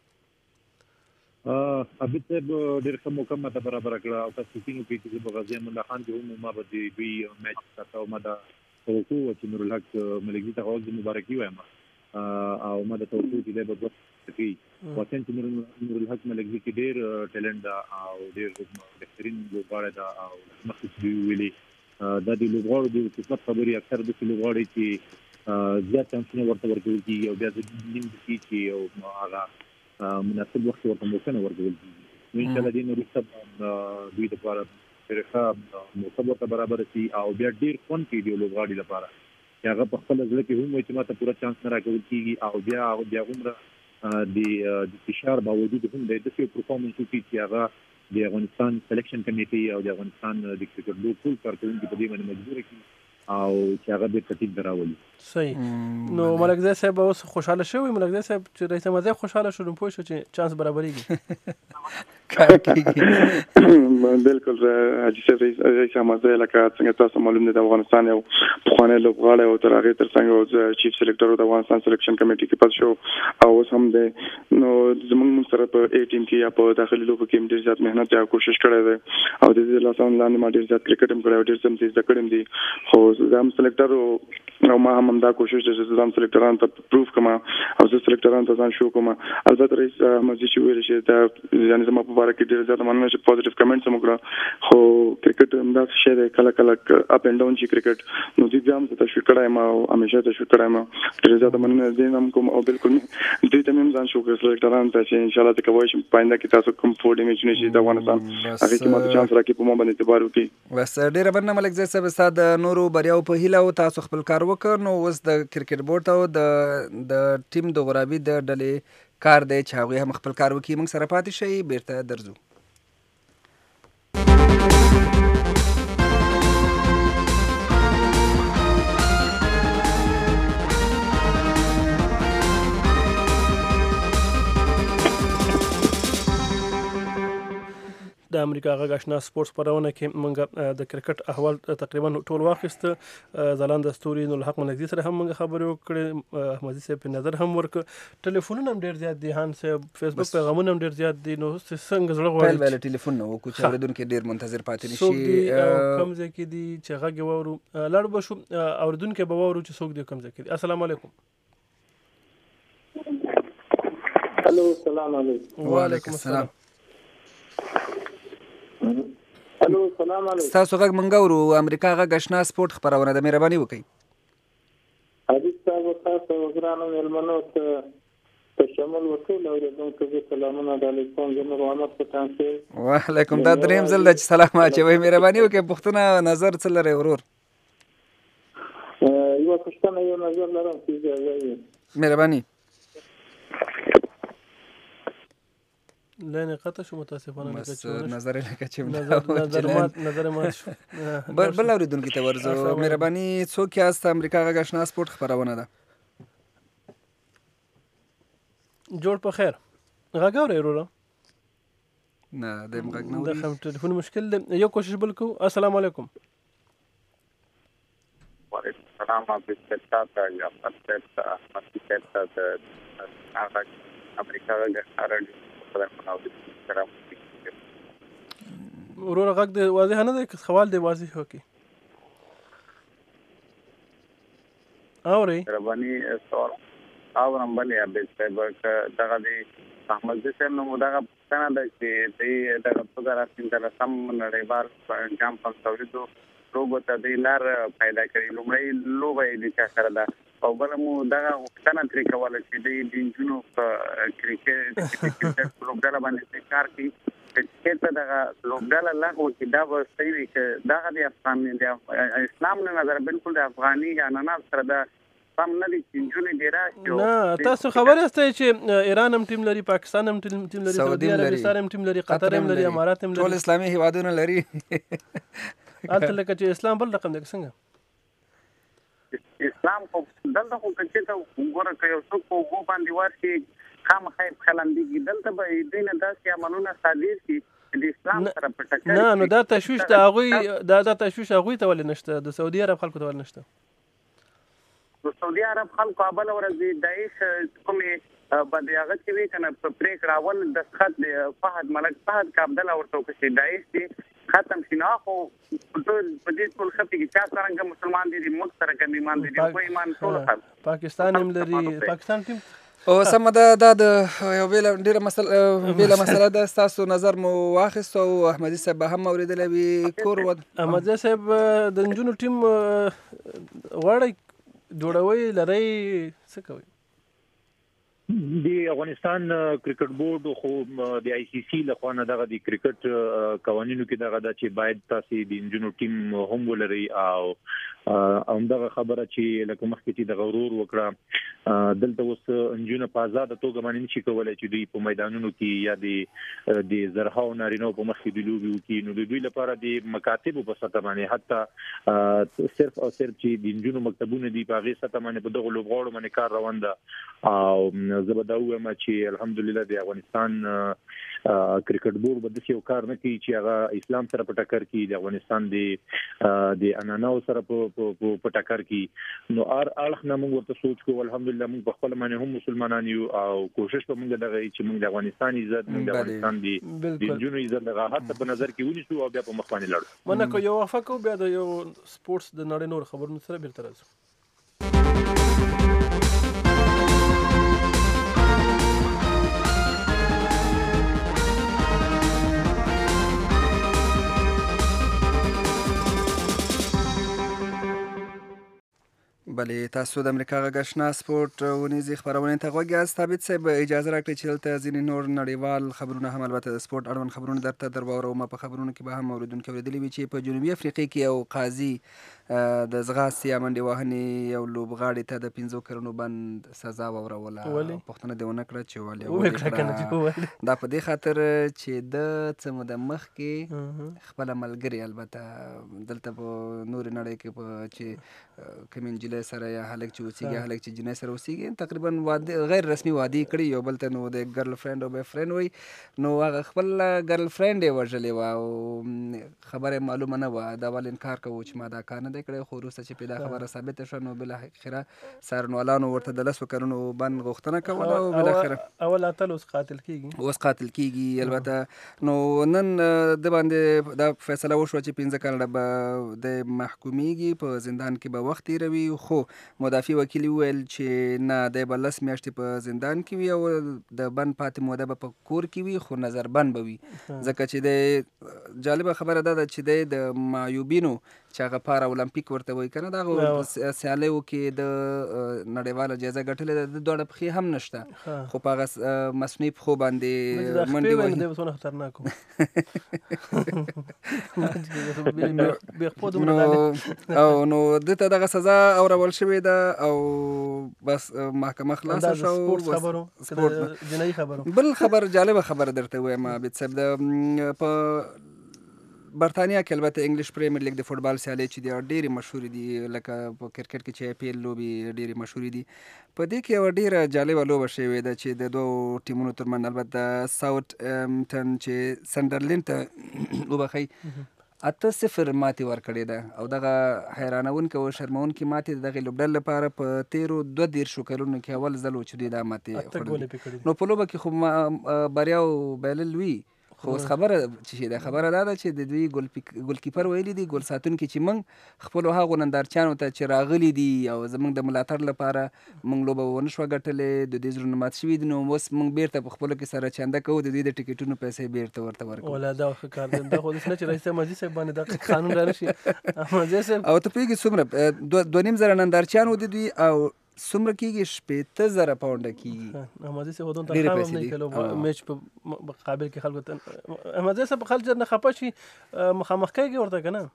عبید صاحب ډېر ښه موقع ماته برابره کړه او تاسو سپینو کې چې په غازي امان الله خان کې هم ما به د دوی میچ کاته او ما دا توقع وه چې نورالحق ملک زی ته غوږ مبارکي وایم او ما د توقع چې دی به دوه کوي واقعا چې نورالحق ملک زی کې ډېر ټیلنټ ده او ډېر بهترین لوبغاړی ده او مخکې چې دوی ویلي دا د لوبغاړو د خدمت خبرې اکثر داسې لوبغاړي چې زیات چانسونه ورته ورکول کېږي او بیا زه نیم دي چې یو هغه مناسب وخت ورته موقع نه ورکول کېږي. نو انشاءالله دې نه وروسته دوی دپاره ډېر ښه موقع ورته برابره شي او بیا ډېر خوند کوي د یو لوبغاړي لپاره چې هغه په خپله زړه کې هم وایي چې ما ته پوره چانس نه راکول کېږي او بیا بیا هومره د فشار باوجود هم د داسې یو پرفارمنس وکړي چې هغه د افغانستان سلیکشن کمیټې او د افغانستان د کرکټ لوبو ټول کارکوونکي په دې باندې مجبوره کړي او چې هغه بېرته ټیم ته راولي. صحیح. نو ملکزی صاحب اوس خوشحاله شوی ملکزی صاحب چې رئیس احمدزی خوشحاله شو نو پوه شو چې چانس برابرېږي. بالکل حاجي صاحب رئیس احمدزی لکه څنګه تاسو معلوم دی د افغانستان یو پخوانی لوبغاړی او تر هغې تر څنګ چیف سلیکټر د افغانستان سلیکشن کمیټې کې پاتې شو او اوس هم دی. نو زموږ سره په اے ټیم کې یا په داخلي لوبو کې هم ډېر زیات محنت یا کوشش کړی دی او د دې لاسه لاندې ما ډېر زیات کرکټ هم کړی او ډېر څه هم زده کړی دي خو زه هم سلیکټر او ما هم همدا کوشش دی چې ځان سلیکټرانو ته پروف کړم او زه سلیکټرانو ته ځان شو کړم. البته رئیس احمدزي چې ویلي چې دا یعنې زما په باره کې ډېر زیاته مننه چې پازیټیو کمنټس هم وکړه خو کرکټ همداسې شی دی کله کله اپ اینډ ډاون شي کرکټ نو دوی بیا هم زه تشویق کړی یم او همیشه تشویق کړی یم ډېر زیاته مننه دې هم کوم او بالکل دوی ته مې هم ځان شو کړ سلیکټرانو ته چې انشاءالله ته کولی شم په آینده کې تاسو کوم فور میچونه چې د افغانستان هغې کې ماته چانس راکړي په ما باندې اعتبار وکړي. بس ډېره مننه ملکزی صاحب ستا د نورو بریاو په هیله او تاسو خپل کار وکړ. نو اوس د کرکټ بورډ ته د د ټیم د غرابي د ډلې کار دی چې هغوی هم خپل کار وکړي. موږ سره پاتې شئ بیرته درځو. د امریکا غږ آشنا سپورټس خپرونه کې موږ د کرکټ احوال تقریبا ټول واخیسته. ځلانده ستوري نورالحق ملکزي سره هم موږ خبرې وکړې احمدزي صاحب په نظر هم ورکړه. ټلیفونونه هم ډېر زیات دي هان صاحب فیسبوک پیغامونه هم ډېر زیات دي نو څنګه زړه غواړي پیل ویله ټلیفون نه وکړو چې اورېدونکي ډېر منتظر پاتې نه شي کوم ځای کې دي چې غږ یې واورو لاړ به شو اورېدونکي به واورو چې څوک دي کوم ځای کې دي. السلام علیکم. الو السلام علیکم. وعلیکم السلام. الو السلام علیکم. ستاسو غږ موږ اورو. امریکا غږ آشنا سپورټ خپرونه ده مهرباني وکړئ. حبیب صاحب تاسو ګرانو مېلمنو ته تشمل وکړ اورېدونکو ته سلامونه علیکم. زه نور محمد پټان صاحب. وعلیکم. دا دریم ځل ده چې سلام اچوئ. مهرباني وکړئ پوښتنه نظر څه لرئ ورور؟ یوه پوښتنه یو نظر لرم چې اجازه وي. مهرباني. لاین قطع شو متاسفانه بس نظر لکه چې نظر مات شو. بل اورېدونکي ته ورځو. مهرباني څوک یاست؟ امریکا غږ آشنا سپورټ خپرونه ده. جوړ په خیر. غږ اورئ وروره؟ نه دیم غږ نه اوري. د ټلیفون مشکل دی. یو کوشش بل کوو. السلام علیکم. وعلیکم السلام. عبد الفتاح ته یا فتاح ته احمد صاحب ته د امریکا غږ سره وروره غږ د واضح نه دی سوال دی واضح وکي اوري رباني سوال اورم بلې ابل صاحب دغه دی احمد حسین نو دغه څنګه د چې دغه په راځین د سم نړیوال جام په تولیدو روغ ته د لار پیدا کړی لومړی لوبه دې چې سره ده او بل مو دغه څنګه طریقه ولا چې د انجینو کرکټ لوبډاله باندې کار کوي چې دغه لوبډاله لاغو چې دا به صحیح چې دغه د افغان د اسلام نه نظر بالکل د افغاني عنعنات سره ده سم نه دي چې جون دی راځي نه تاسو خبر یاستئ چې ایران هم ټیم لري پاکستان هم ټیم لري سعودي عربستان هم ټیم لري قطر هم لري امارات هم لري ټول اسلامي هیوادونه لري البته لکه چې اسلام بل رقم دی څنګه اسلام خو دلته خو چې ته وګوره که یو څوک په وګو باندې ورشي خامخا خلندېږي دلته به دې نه داسې عملونه صادر شي د اسلام سره په ټکر نه نو دا تشویش د هغوی دا دا تشویش هغوی ته ولې نشته د سعودي عرب خلکو ته ولې نشته د سعودي عرب خلکو ابل ورځ داعش کومې باندې هغه چې وی کنه په پریکړه اول د خط فهد ملک فهد کابدل ورته چې داعش دي ختم شنه خو ټول په دې ټول خپل کې چې څنګه مسلمان دي موږ سره کوم ایمان دي کوم ایمان ټول پاکستان هم لري پاکستان ټیم او سم ده دا د یو بیل ډیره مسله بیل مسله ده تاسو نظر مو واخیست او احمدي صاحب هم اوریدل وی کور ود احمدي صاحب د نجونو ټیم وړي جوړوي لري څه کوي د افغانستان کرکټ بورډ خو د آی سی سی له خوا نه دغه د کرکټ قوانینو کې دغه د چې باید تاسو د انجینو ټیم هم ولري او همدغه خبره چې لکه مخکې چې د غرور وکړه دلته اوس انجینو په آزاد توګه باندې نشي کولای چې دوی په میدانونو کې یا د د زرهاو نارینو په مخ کې د لوبي وکړي نو دوی لپاره د مکاتب په سطح باندې حتی صرف او صرف چې د انجینو مکتبونه دي په هغه سطح باندې په دغه لوبغاړو باندې کار روان ده او زبدا وایم چې الحمدلله د افغانستان کرکټ بورډ به د یو کار نه کوي چې هغه اسلام سره په ټکر کې د افغانستان د د اناناو سره په په ټکر کې نو ار اړخ نه موږ ورته سوچ کوو الحمدلله موږ په خپل باندې هم مسلمانان یو او کوشش به موږ دغه چې موږ د افغانستان عزت موږ د افغانستان د جنونو عزت دغه حتی په نظر کې ونیسو او بیا په مخ باندې لاړو منه کو یو وفا کو بیا د یو سپورتس د نړۍ نور خبرونو سره بیرته راځو بله تاسو د امریکا غږ آشنا سپورت ونیزي خبرونه ته غوږ یاست ثابت صاحب اجازه راکړئ چې دلته ځینې نور نړیوال خبرونه هم البته د سپورت اړوند خبرونه درته در واورو ما په خبرونو کې به هم اوریدونکي اورېدلي وي چې په جنوبي افریقا کې یو قاضي د ځغاستې یا منډې وهنې یو لوبغاړي ته د پنځو کلونو بند سزا واوروله پوښتنه دې ونه کړه چې ولې دا په دې خاطر چې د څه موده مخکې خپله ملګرې البته دلته په نورې نړۍ کې په چې کومې نجلۍ سره یا هلک چې اوسېږي هلک چې جنۍ سره اوسېږي تقریبا واده غیر رسمي واده یې کړي یو بل ته نو د ګرل فرینډ او بای فرینډ وایي نو هغه خپل ګرل فرینډ یې وژلې وه او خبره یې معلومه نه وه دا ول انکار کوو چې ما دا کار نه دی کړی خو وروسته چې پې دا خبره ثابته شوه نو بالاخره څارنوالانو ورته د لسو کلونو بند غوښتنه کوله او بالاخره اول اتل اوس قاتل کېږي اوس قاتل کېږي البته نو نن د باندې دا فیصله وشوه چې پنځه کاله به د محکومیږي په زندان کې به وخت تېروي خو مدافع وکیل وویل چې نه دی به لس میاشتې په زندان کې وي او د بند پاتې موده به په کور کې وي خو نظر بند به وي ځکه چې د جالبه خبره دا ده چې دی د معیوبینو چې هغه پارا اولمپیک ورته وایي که نه د هغو سیالیو کې د نړیواله جایزه ګټلې ده د دواړه پښې هم نشته خو په هغه مصنوعي پښو باندې منډې وهي او نو ده ته دغه سزا اورول شوې ده او بس محکمه خلاصه شو بل خبر جالبه خبره درته وایم عابد صاحب د په برطانیا کې البته انګلیش پریمیر لیګ د فوټبال سیالۍ چې دي ډېرې مشهورې دي لکه په کرکټ کې چې آی پی ایل لوبې ډېرې مشهورې دي په دې کې یوه ډېره جالبه لوبه شوې ده چې د دوو ټیمونو ترمنځ البته ساوت امټن چې سنډرلینډ ته وبخئ اته صفر ماتې ورکړې ده او دغه حیرانونکې او شرمونکې ماتې د دغې لوبډلې لپاره په تېرو دوه دېرشو کلونو کې اول ځل و چې دوی دا ماتې خوړلې نو په لوبه کې خو بریاو بایلل وي خو اوس خبره چې دا خبره دا ده چې د دوی ګول کیپر ویلي دي ګول ساتونکي چې موږ خپلو هغو نندارچیانو ته چې راغلي دي او زموږ د ملاتړ لپاره موږ لوبه ونه شوه ګټلې د دوی زړونه مات شوي دي نو اوس موږ بیرته په خپلو کې سره چنده کوو د دوی د ټکټونو پیسې بیرته ورته ورکوو. ولا دا ښه کار دی دا خو داسې نه چې رئیس احمدزي صاحب باندې دا قانون را نشي. احمدزي صاحب او ته پوهېږې څومره دوه نیم زره نندارچیان و د دوی او څومره کېږي شپېته زره پاونډه کېږي. احمدزي صاحب ودون تنخواه هم نه کلو میچ په مقابل کې خلکو ته احمدزي صاحب خلک ژر نه خفه شي مخامخ کېږي ورته که نه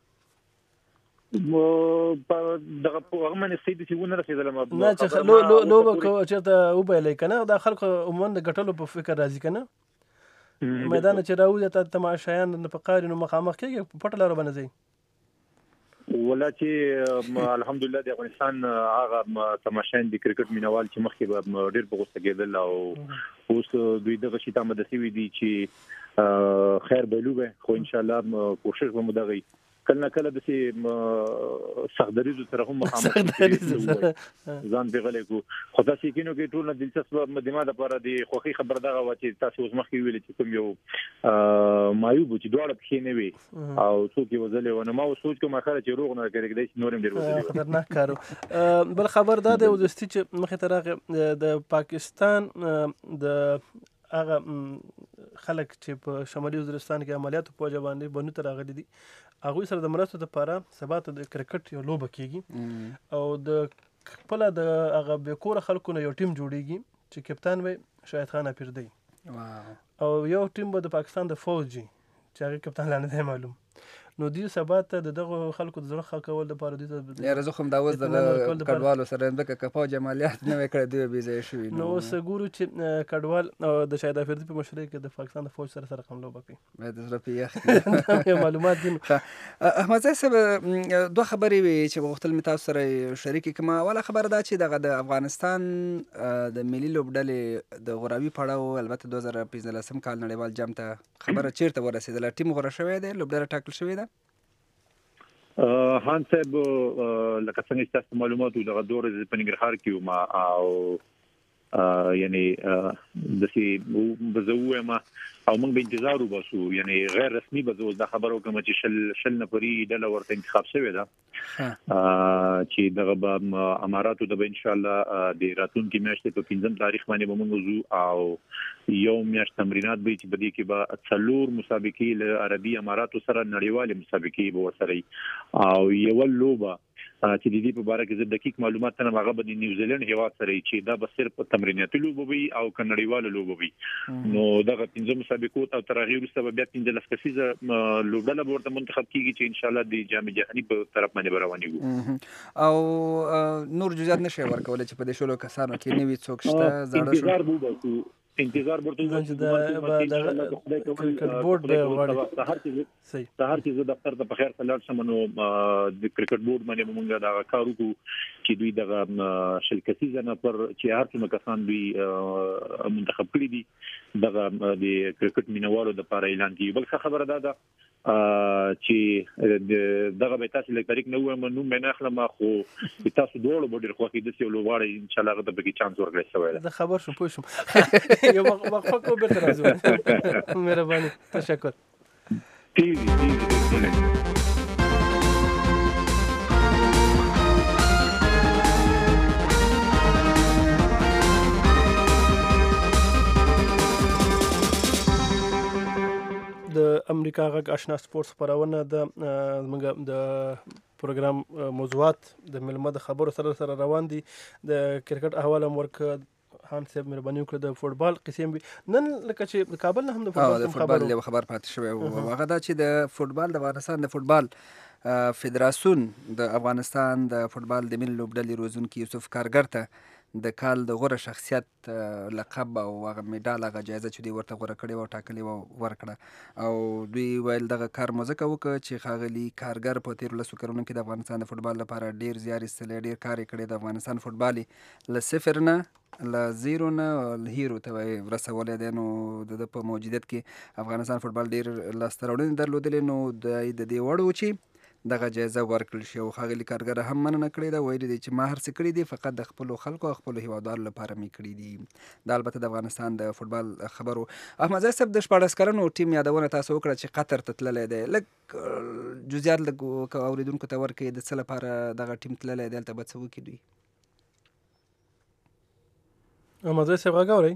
دغه هغه باندې سید چې ونه رسېدلم نه چې لوبه چېرته وبایلی که نه دا خلکو عموما د ګټلو په فکر راځي که نه میدان چې راوځي ته تماشایان نه په قاري نو مخامخ کېږي په پټه لاره باندې ځئ ولا چې الحمدلله د افغانستان هغه تماشایان د کرکټ مینوال چې مخکې به ډېر په غوسه کېدل او اوس دوی دغه شي ته آماده شوي دي چې خیر به لوبه خو انشاءالله کوشش به مو دغه کله نه کله داسې سختدریزو سره هم مخامخ ځان بېغلی کړو خو تاسو یقینو کې ټول نه دلچسپه د ما دپاره د خوښۍ خبره دغه وه چې تاسو اوس مخکې ویلې چې کوم یو معیوب و چې دواړه پښې نه وي او څوک یې وځلی و نو ما اوس سوچ کوم اخره چې روغ نه کېدی شي نور هم ډېر وځلی خطرناک کار و. بل خبر دا دی دوستي چې مخې ته راغی د پاکستان د هغه خلک چې په شمالي وزیرستان کې عملیاتو په وجه باندې بنو ته راغلي دي هغوی سره د مرستو دپاره سبا ته د کرکټ یو لوبه کېږي او د خپله د هغه بېکوره خلکو نه یو ټیم جوړېږي چې کپتان به شاهد خان اپیردی او یو ټیم به د پاکستان د فوج وي چې هغې کپتان لا نه دی معلوم نو دوی سبا ته د دغو خلکو د زړه ښه کول دپاره دوی ته یاره زه خو هم دا اوس دغه کډوالو سره ځکه که فوج عملیات نه وی کړی دوی بې ځایه شوي نو اوس ګورو چې کډوال او د شاهد افریدي په مشرۍ کې د پاکستان د فوج سره سره هم لوبه کوي باید د زړه په یخ دي معلومات دي. احمدزی صاحب دوه خبرې وې چې غوښتل مې تاسو سره شریکې کړم. اوله خبره دا چې دغه د افغانستان د ملي لوبډلې د غوراوي پړاو البته دوه زره پنځلسم کال نړیوال جام ته خبره چیرته ورسېدله ټیم غوره شوی دی لوبډله ټاکل شوې ده. خان صاحب لکه څنګه چې تاسو معلومات دغه دوه ورځې په ننګرهار کې وم او یعنی داسې به زه ووایم او موږ به انتظار وباسو یعنی غیر رسمي به زه اوس دا خبره وکړم چې شل شل نفري ډله ورته انتخاب شوې ده چې دغه به اماراتو ته به انشاءالله د راتلونکي میاشتې په پنځم تاریخ باندې به موږ وځو او یو میاشت تمرینات به چې په دې کې به څلور مسابقې له عربي اماراتو سره نړیوالې مسابقې به ورسره وي او یوه لوبه چې د دې په باره کې زه دقیق معلومات نه هغه به د نیوزیلند هیواد سره چې دا به صرف تمریناتي لوبه وي او که نړیواله لوبه وي نو دغه پنځه مسابقو او تر هغې وروسته به بیا پنځلس کسیزه لوبډله به ورته منتخب کېږي چې انشاءالله د جام جهاني په طرف باندې به روانېږو او نور جزیات نه شي ورکولی چې په دې شلو کسانو کې نوي څوک شته زاړه انتظار به وباسو انتظار برته کرکټ بورډ به غواړي سهار چې زه دفتر ته په خیر سره لاړ شم نو د کرکټ بورډ باندې موږ دا کار وکړو چې دوی دغه شل کسیزه نفر چې هر څومره کسان دوی منتخب کړي دي دغه د کرکټ مینوالو دپاره اعلان کړي. بل ښه خبره دا ده چې دغه به تاسو لږ تاریخ نه ووایم نوم مې نه اخلم خو تاسو دواړو به ډېر خوښ داسې یو لوبغاړی انشاءالله هغه ته پکې چانس ورکړی شوی دی. زه خبر شوم پوه شوم یو وقفه کوو بېرته راځو. مهرباني تشکر. ټیوي ټیوي د امریکا غږ آشنا سپورټس خپرونه د زموږ د پروګرام موضوعات د مېلمه د خبرو سره سره روان دي. د کرکټ احوال هم ورکړه خان صاحب مهرباني وکړه د فوټبال قصې هم نن لکه چې د کابل نه هم د فوټبال یو خبر پاتې شوی و هغه دا چې د فوټبال د افغانستان د فوټبال فدراسیون د افغانستان د فوټبال د ملي لوبډلې روزونکي یوسف کارګر ته د کال د غوره شخصیت لقب او هغه میډال هغه جایزه چې دوی ورته غوره کړې وه ټاکلې وه ورکړه او دوی ویل دغه کار مو ځکه وکړه چې ښاغلي کارګر په تېرو لسو کلونو کې د افغانستان د فوټبال لپاره ډېر زیار ایستلی ډېر کار یې کړی د افغانستان فوټبال یې له صفر نه له زیرو نه هیرو ته به رسولی دی نو د ده په موجودیت کې افغانستان فوټبال ډېر لاسته راوړنې درلودلې نو د دې وړ و چې دغه جایزه ورکړل شي او ښاغلي کارګر هم مننه کړې ده. ویلي دی چې ما هر څه کړي دي فقط د خپلو خلکو او خپلو هیوادوالو لپاره مې کړي دي. دا البته د افغانستان د فوټبال خبرو. احمدزی صاحب د شپاړس کلنو ټیم یادونه تاسو وکړه چې قطر ته تللی دی. لږ جزئیات لږ اورېدونکو ته ورکړئ د څه لپاره دغه ټیم تللی دی، هلته به څه وکړي دوی. احمدزی صاحب غږ اورئ؟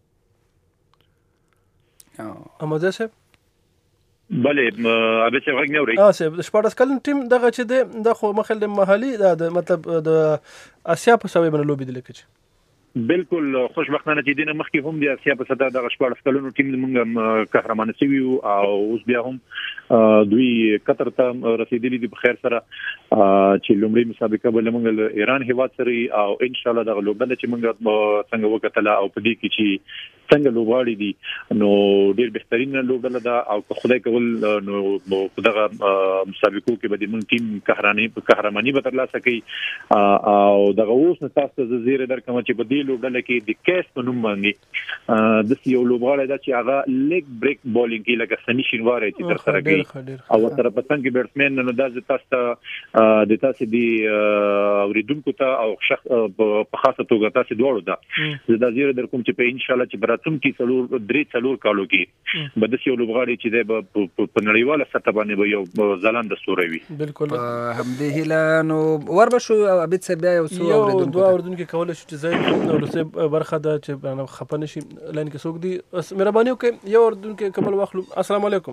احمدزی صاحب بله عابد صاحب غږ نه اورئ؟ ها صاحب د شپاړس کلن ټیم دغه چې دی دا خو مخکې د محلي د مطلب د اسیا په سویې باندې لوبېدلی که چې بالکل خوشبختانه چې دینه مخکې هم د اسیا په سطح دغه شپاړس کلونو ټیم موږ قهرمانه شوي وو او اوس بیا هم دوی قطر ته رسېدلي دي په خیر سره چې لومړی مسابقه به موږ له ایران هیواد سره او ان شاء الله دغه لوبډله چې موږ څنګه وکتله او په دې کې چې څنګه لوبغاړي دي نو ډېر بهترین لوبډله ده او که خدای کول نو په دغه مسابقو کې به د موږ ټیم قهرماني قهرماني به ترلاسه کوي او دغه اوس نه تاسو ته زیری درکوم چې په دې لوبډله کې د کیس په نوم باندې د یو لوبغاړی ده چې هغه لیګ بریک بولینګ کې لکه سنی شینواری چې تر سره کوي او سره په څنګه بیټسمن نو دا تاسو ته د تاسو دی اوریدونکو ته او شخص په خاصه توګه تاسو دواړو ده زه دا زیری درکوم چې په ان شاء الله چې براتم کې څلور درې څلور کالو کې به د یو لوبغاړي چې دی په نړیواله سطح باندې به یو ځلانده ستوری وي. بالکل همدې هیله نو وربشو عابد صاحب بیا یو څو اوریدونکو دوه اوریدونکو کولی شي چې ځای ورسې برخه ده چې خفه نه شي لاین کې څوک دي. مهرباني وکړئ یو اوریدونکو قبل واخلو. السلام علیکم.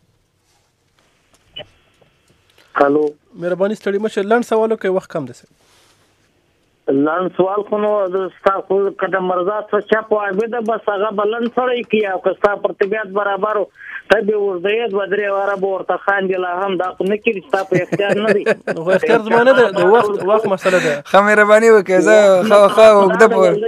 هلو مهرباني ستړي مشه لنډ سوال وکړئ وخت کم دی. لنډ سوال خو نو ستاسو کده مرزات څه چا په عابده بس هغه بلند سړی کي او که ستا پر طبیعت برابرو ته به ورځې دوه درې واره به ورته خاندي لا هم دا خو نه کېږي ستا په اختیار نه دی. خو اختیار زما نه ده د وخت وخت مسله ده. ښه مهرباني وکړئ زه ښه ښه اوږده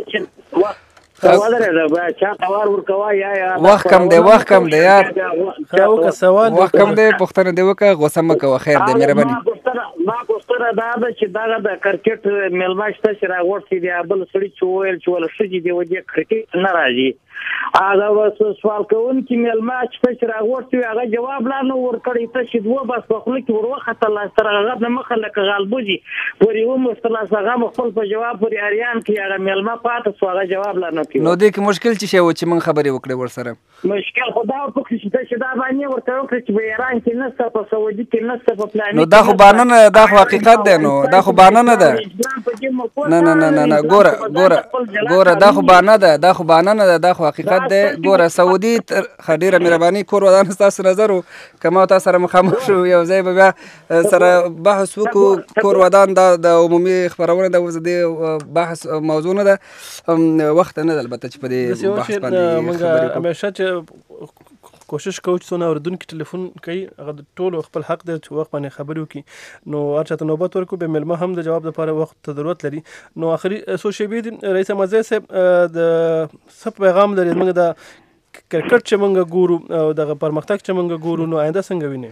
وخت کم دی وخت کم دی یار وخت کم دی پوښتنه دې وکړه غوسه مه کوه خیر دی مهرباني. ما پوښتنه دا ده چې دغه د کرکټ میلمه شته چې راغوړسي دی بل سړي چې وویل چې وله ښځې دې ودې کرکټ نه راځي هغه سوال کوونکي میلمه چې راغوړسي وي هغه جواب لا نه ورکړی ته چې دوه بس په خوله کې ور وختل تر هغه نه مخه لکه غالبوزي پورې وموستل هغه خپل په جواب پورې اریان کې هغه میلمه پاتې شو هغه جواب لا نه کوي. نو دې کې مشکل چې شی و چې موږ خبرې وکړې ورسره مشکل خو دا پکې چې دا باندې ورته وکړي چې په ایران کې نسته په سعودي کې نسته په پلان نو دا خو بانه نه دا خو حقیقت دی نو دا خو بانه نه ده نه نه نه نه ګوره ګوره ګوره دا خو بانه ده دا خو بانه نه ده دا خو حقیقت دی. ګوره سعودي ډېره مهرباني کور ودان ستاسو نظر و که ما تاسو سره مخامخ شو یو ځای به بیا سره بحث وکړو. کور ودان دا د عمومي خپرونه ده اوس د بحث موضوع نه ده وخت نه ده البته چې په دې بحث باندې خبرې همیشه چې کوشش کوو چې څونه اوریدونکي ټلیفون کوي هغه د ټولو خپل حق دی چې وخت باندې خبرې وکړي. نو هر چاته نوبت ورکړو بیا میلمه هم د جواب لپاره وخت ته ضرورت لري. نو آخري څو شیبې دي رئیس احمدزی صاحب د څه پیغام لري موږ د کرکټ چې موږ ګورو او دغه پرمختګ چې موږ ګورو نو آینده څنګه وینئ؟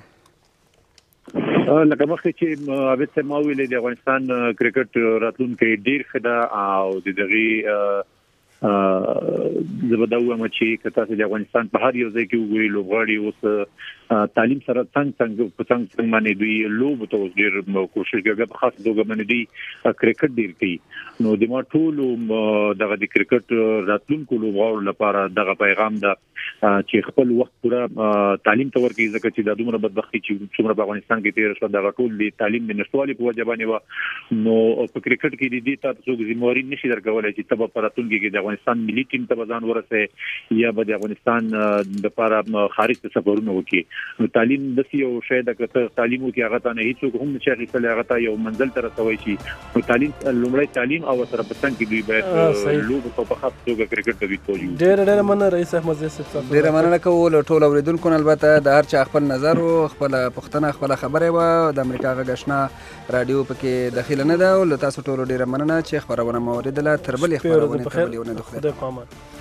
لکه مخکې چې عابد صاحب ما ویلې د افغانستان کرکټ راتلونکی ډېر ښه ده او د دغې زه به دا ووایم چې که تاسو د افغانستان په هر یو ځای کې وګورئ لوبغاړي اوس تعلیم سره څنګ څنګ په څنګ څنګ باندې دوی لوبو ته اوس ډېر کوشش کوي په خاص توګه باندې دوی کرکټ ډېر کوي. نو د ما ټولو دغه د کرکټ راتلونکو لوبغاړو لپاره دغه پیغام ده چې خپل وخت پوره تعلیم ته ورکړي ځکه چې دا دومره بدبختي چې څومره په افغانستان کې تېره شوه دغه ټول د تعلیم د نشتوالي په وجه باندې وه. نو په کرکټ کې د دې ته څوک ذمهواري نشي درکولی چې ته به په راتلونکي کې د افغانستان ملي ټیم ته به ځان ورسې یا به د افغانستان دپاره خارج ته سفرونه وکړي. نو تعلیم داسې یو شی ده که ته تعلیم وکړي هغه ته نه هېڅوک هم نشي اخیستلی هغه ته یو منزل ته رسوی شي. نو تعلیم لومړی تعلیم او سره په څنګ کې دوی باید لوبو ته په خاص توګه کرکټ ته دوی توجه وکړي. ډېره ډېره مننه رئیس احمدزی صاحب. ډېره مننه کوو له ټولو اورېدونکو نه. البته د هر چا خپل نظر و خپله پوښتنه خپله خبره وه. د امریکا غږ اشنا راډیو پکې دخیله نه ده او له تاسو ټولو ډېره مننه چې خپرونه مو اورېدله. تر بلې خپرونې ته بلې ونه د خدای په امان.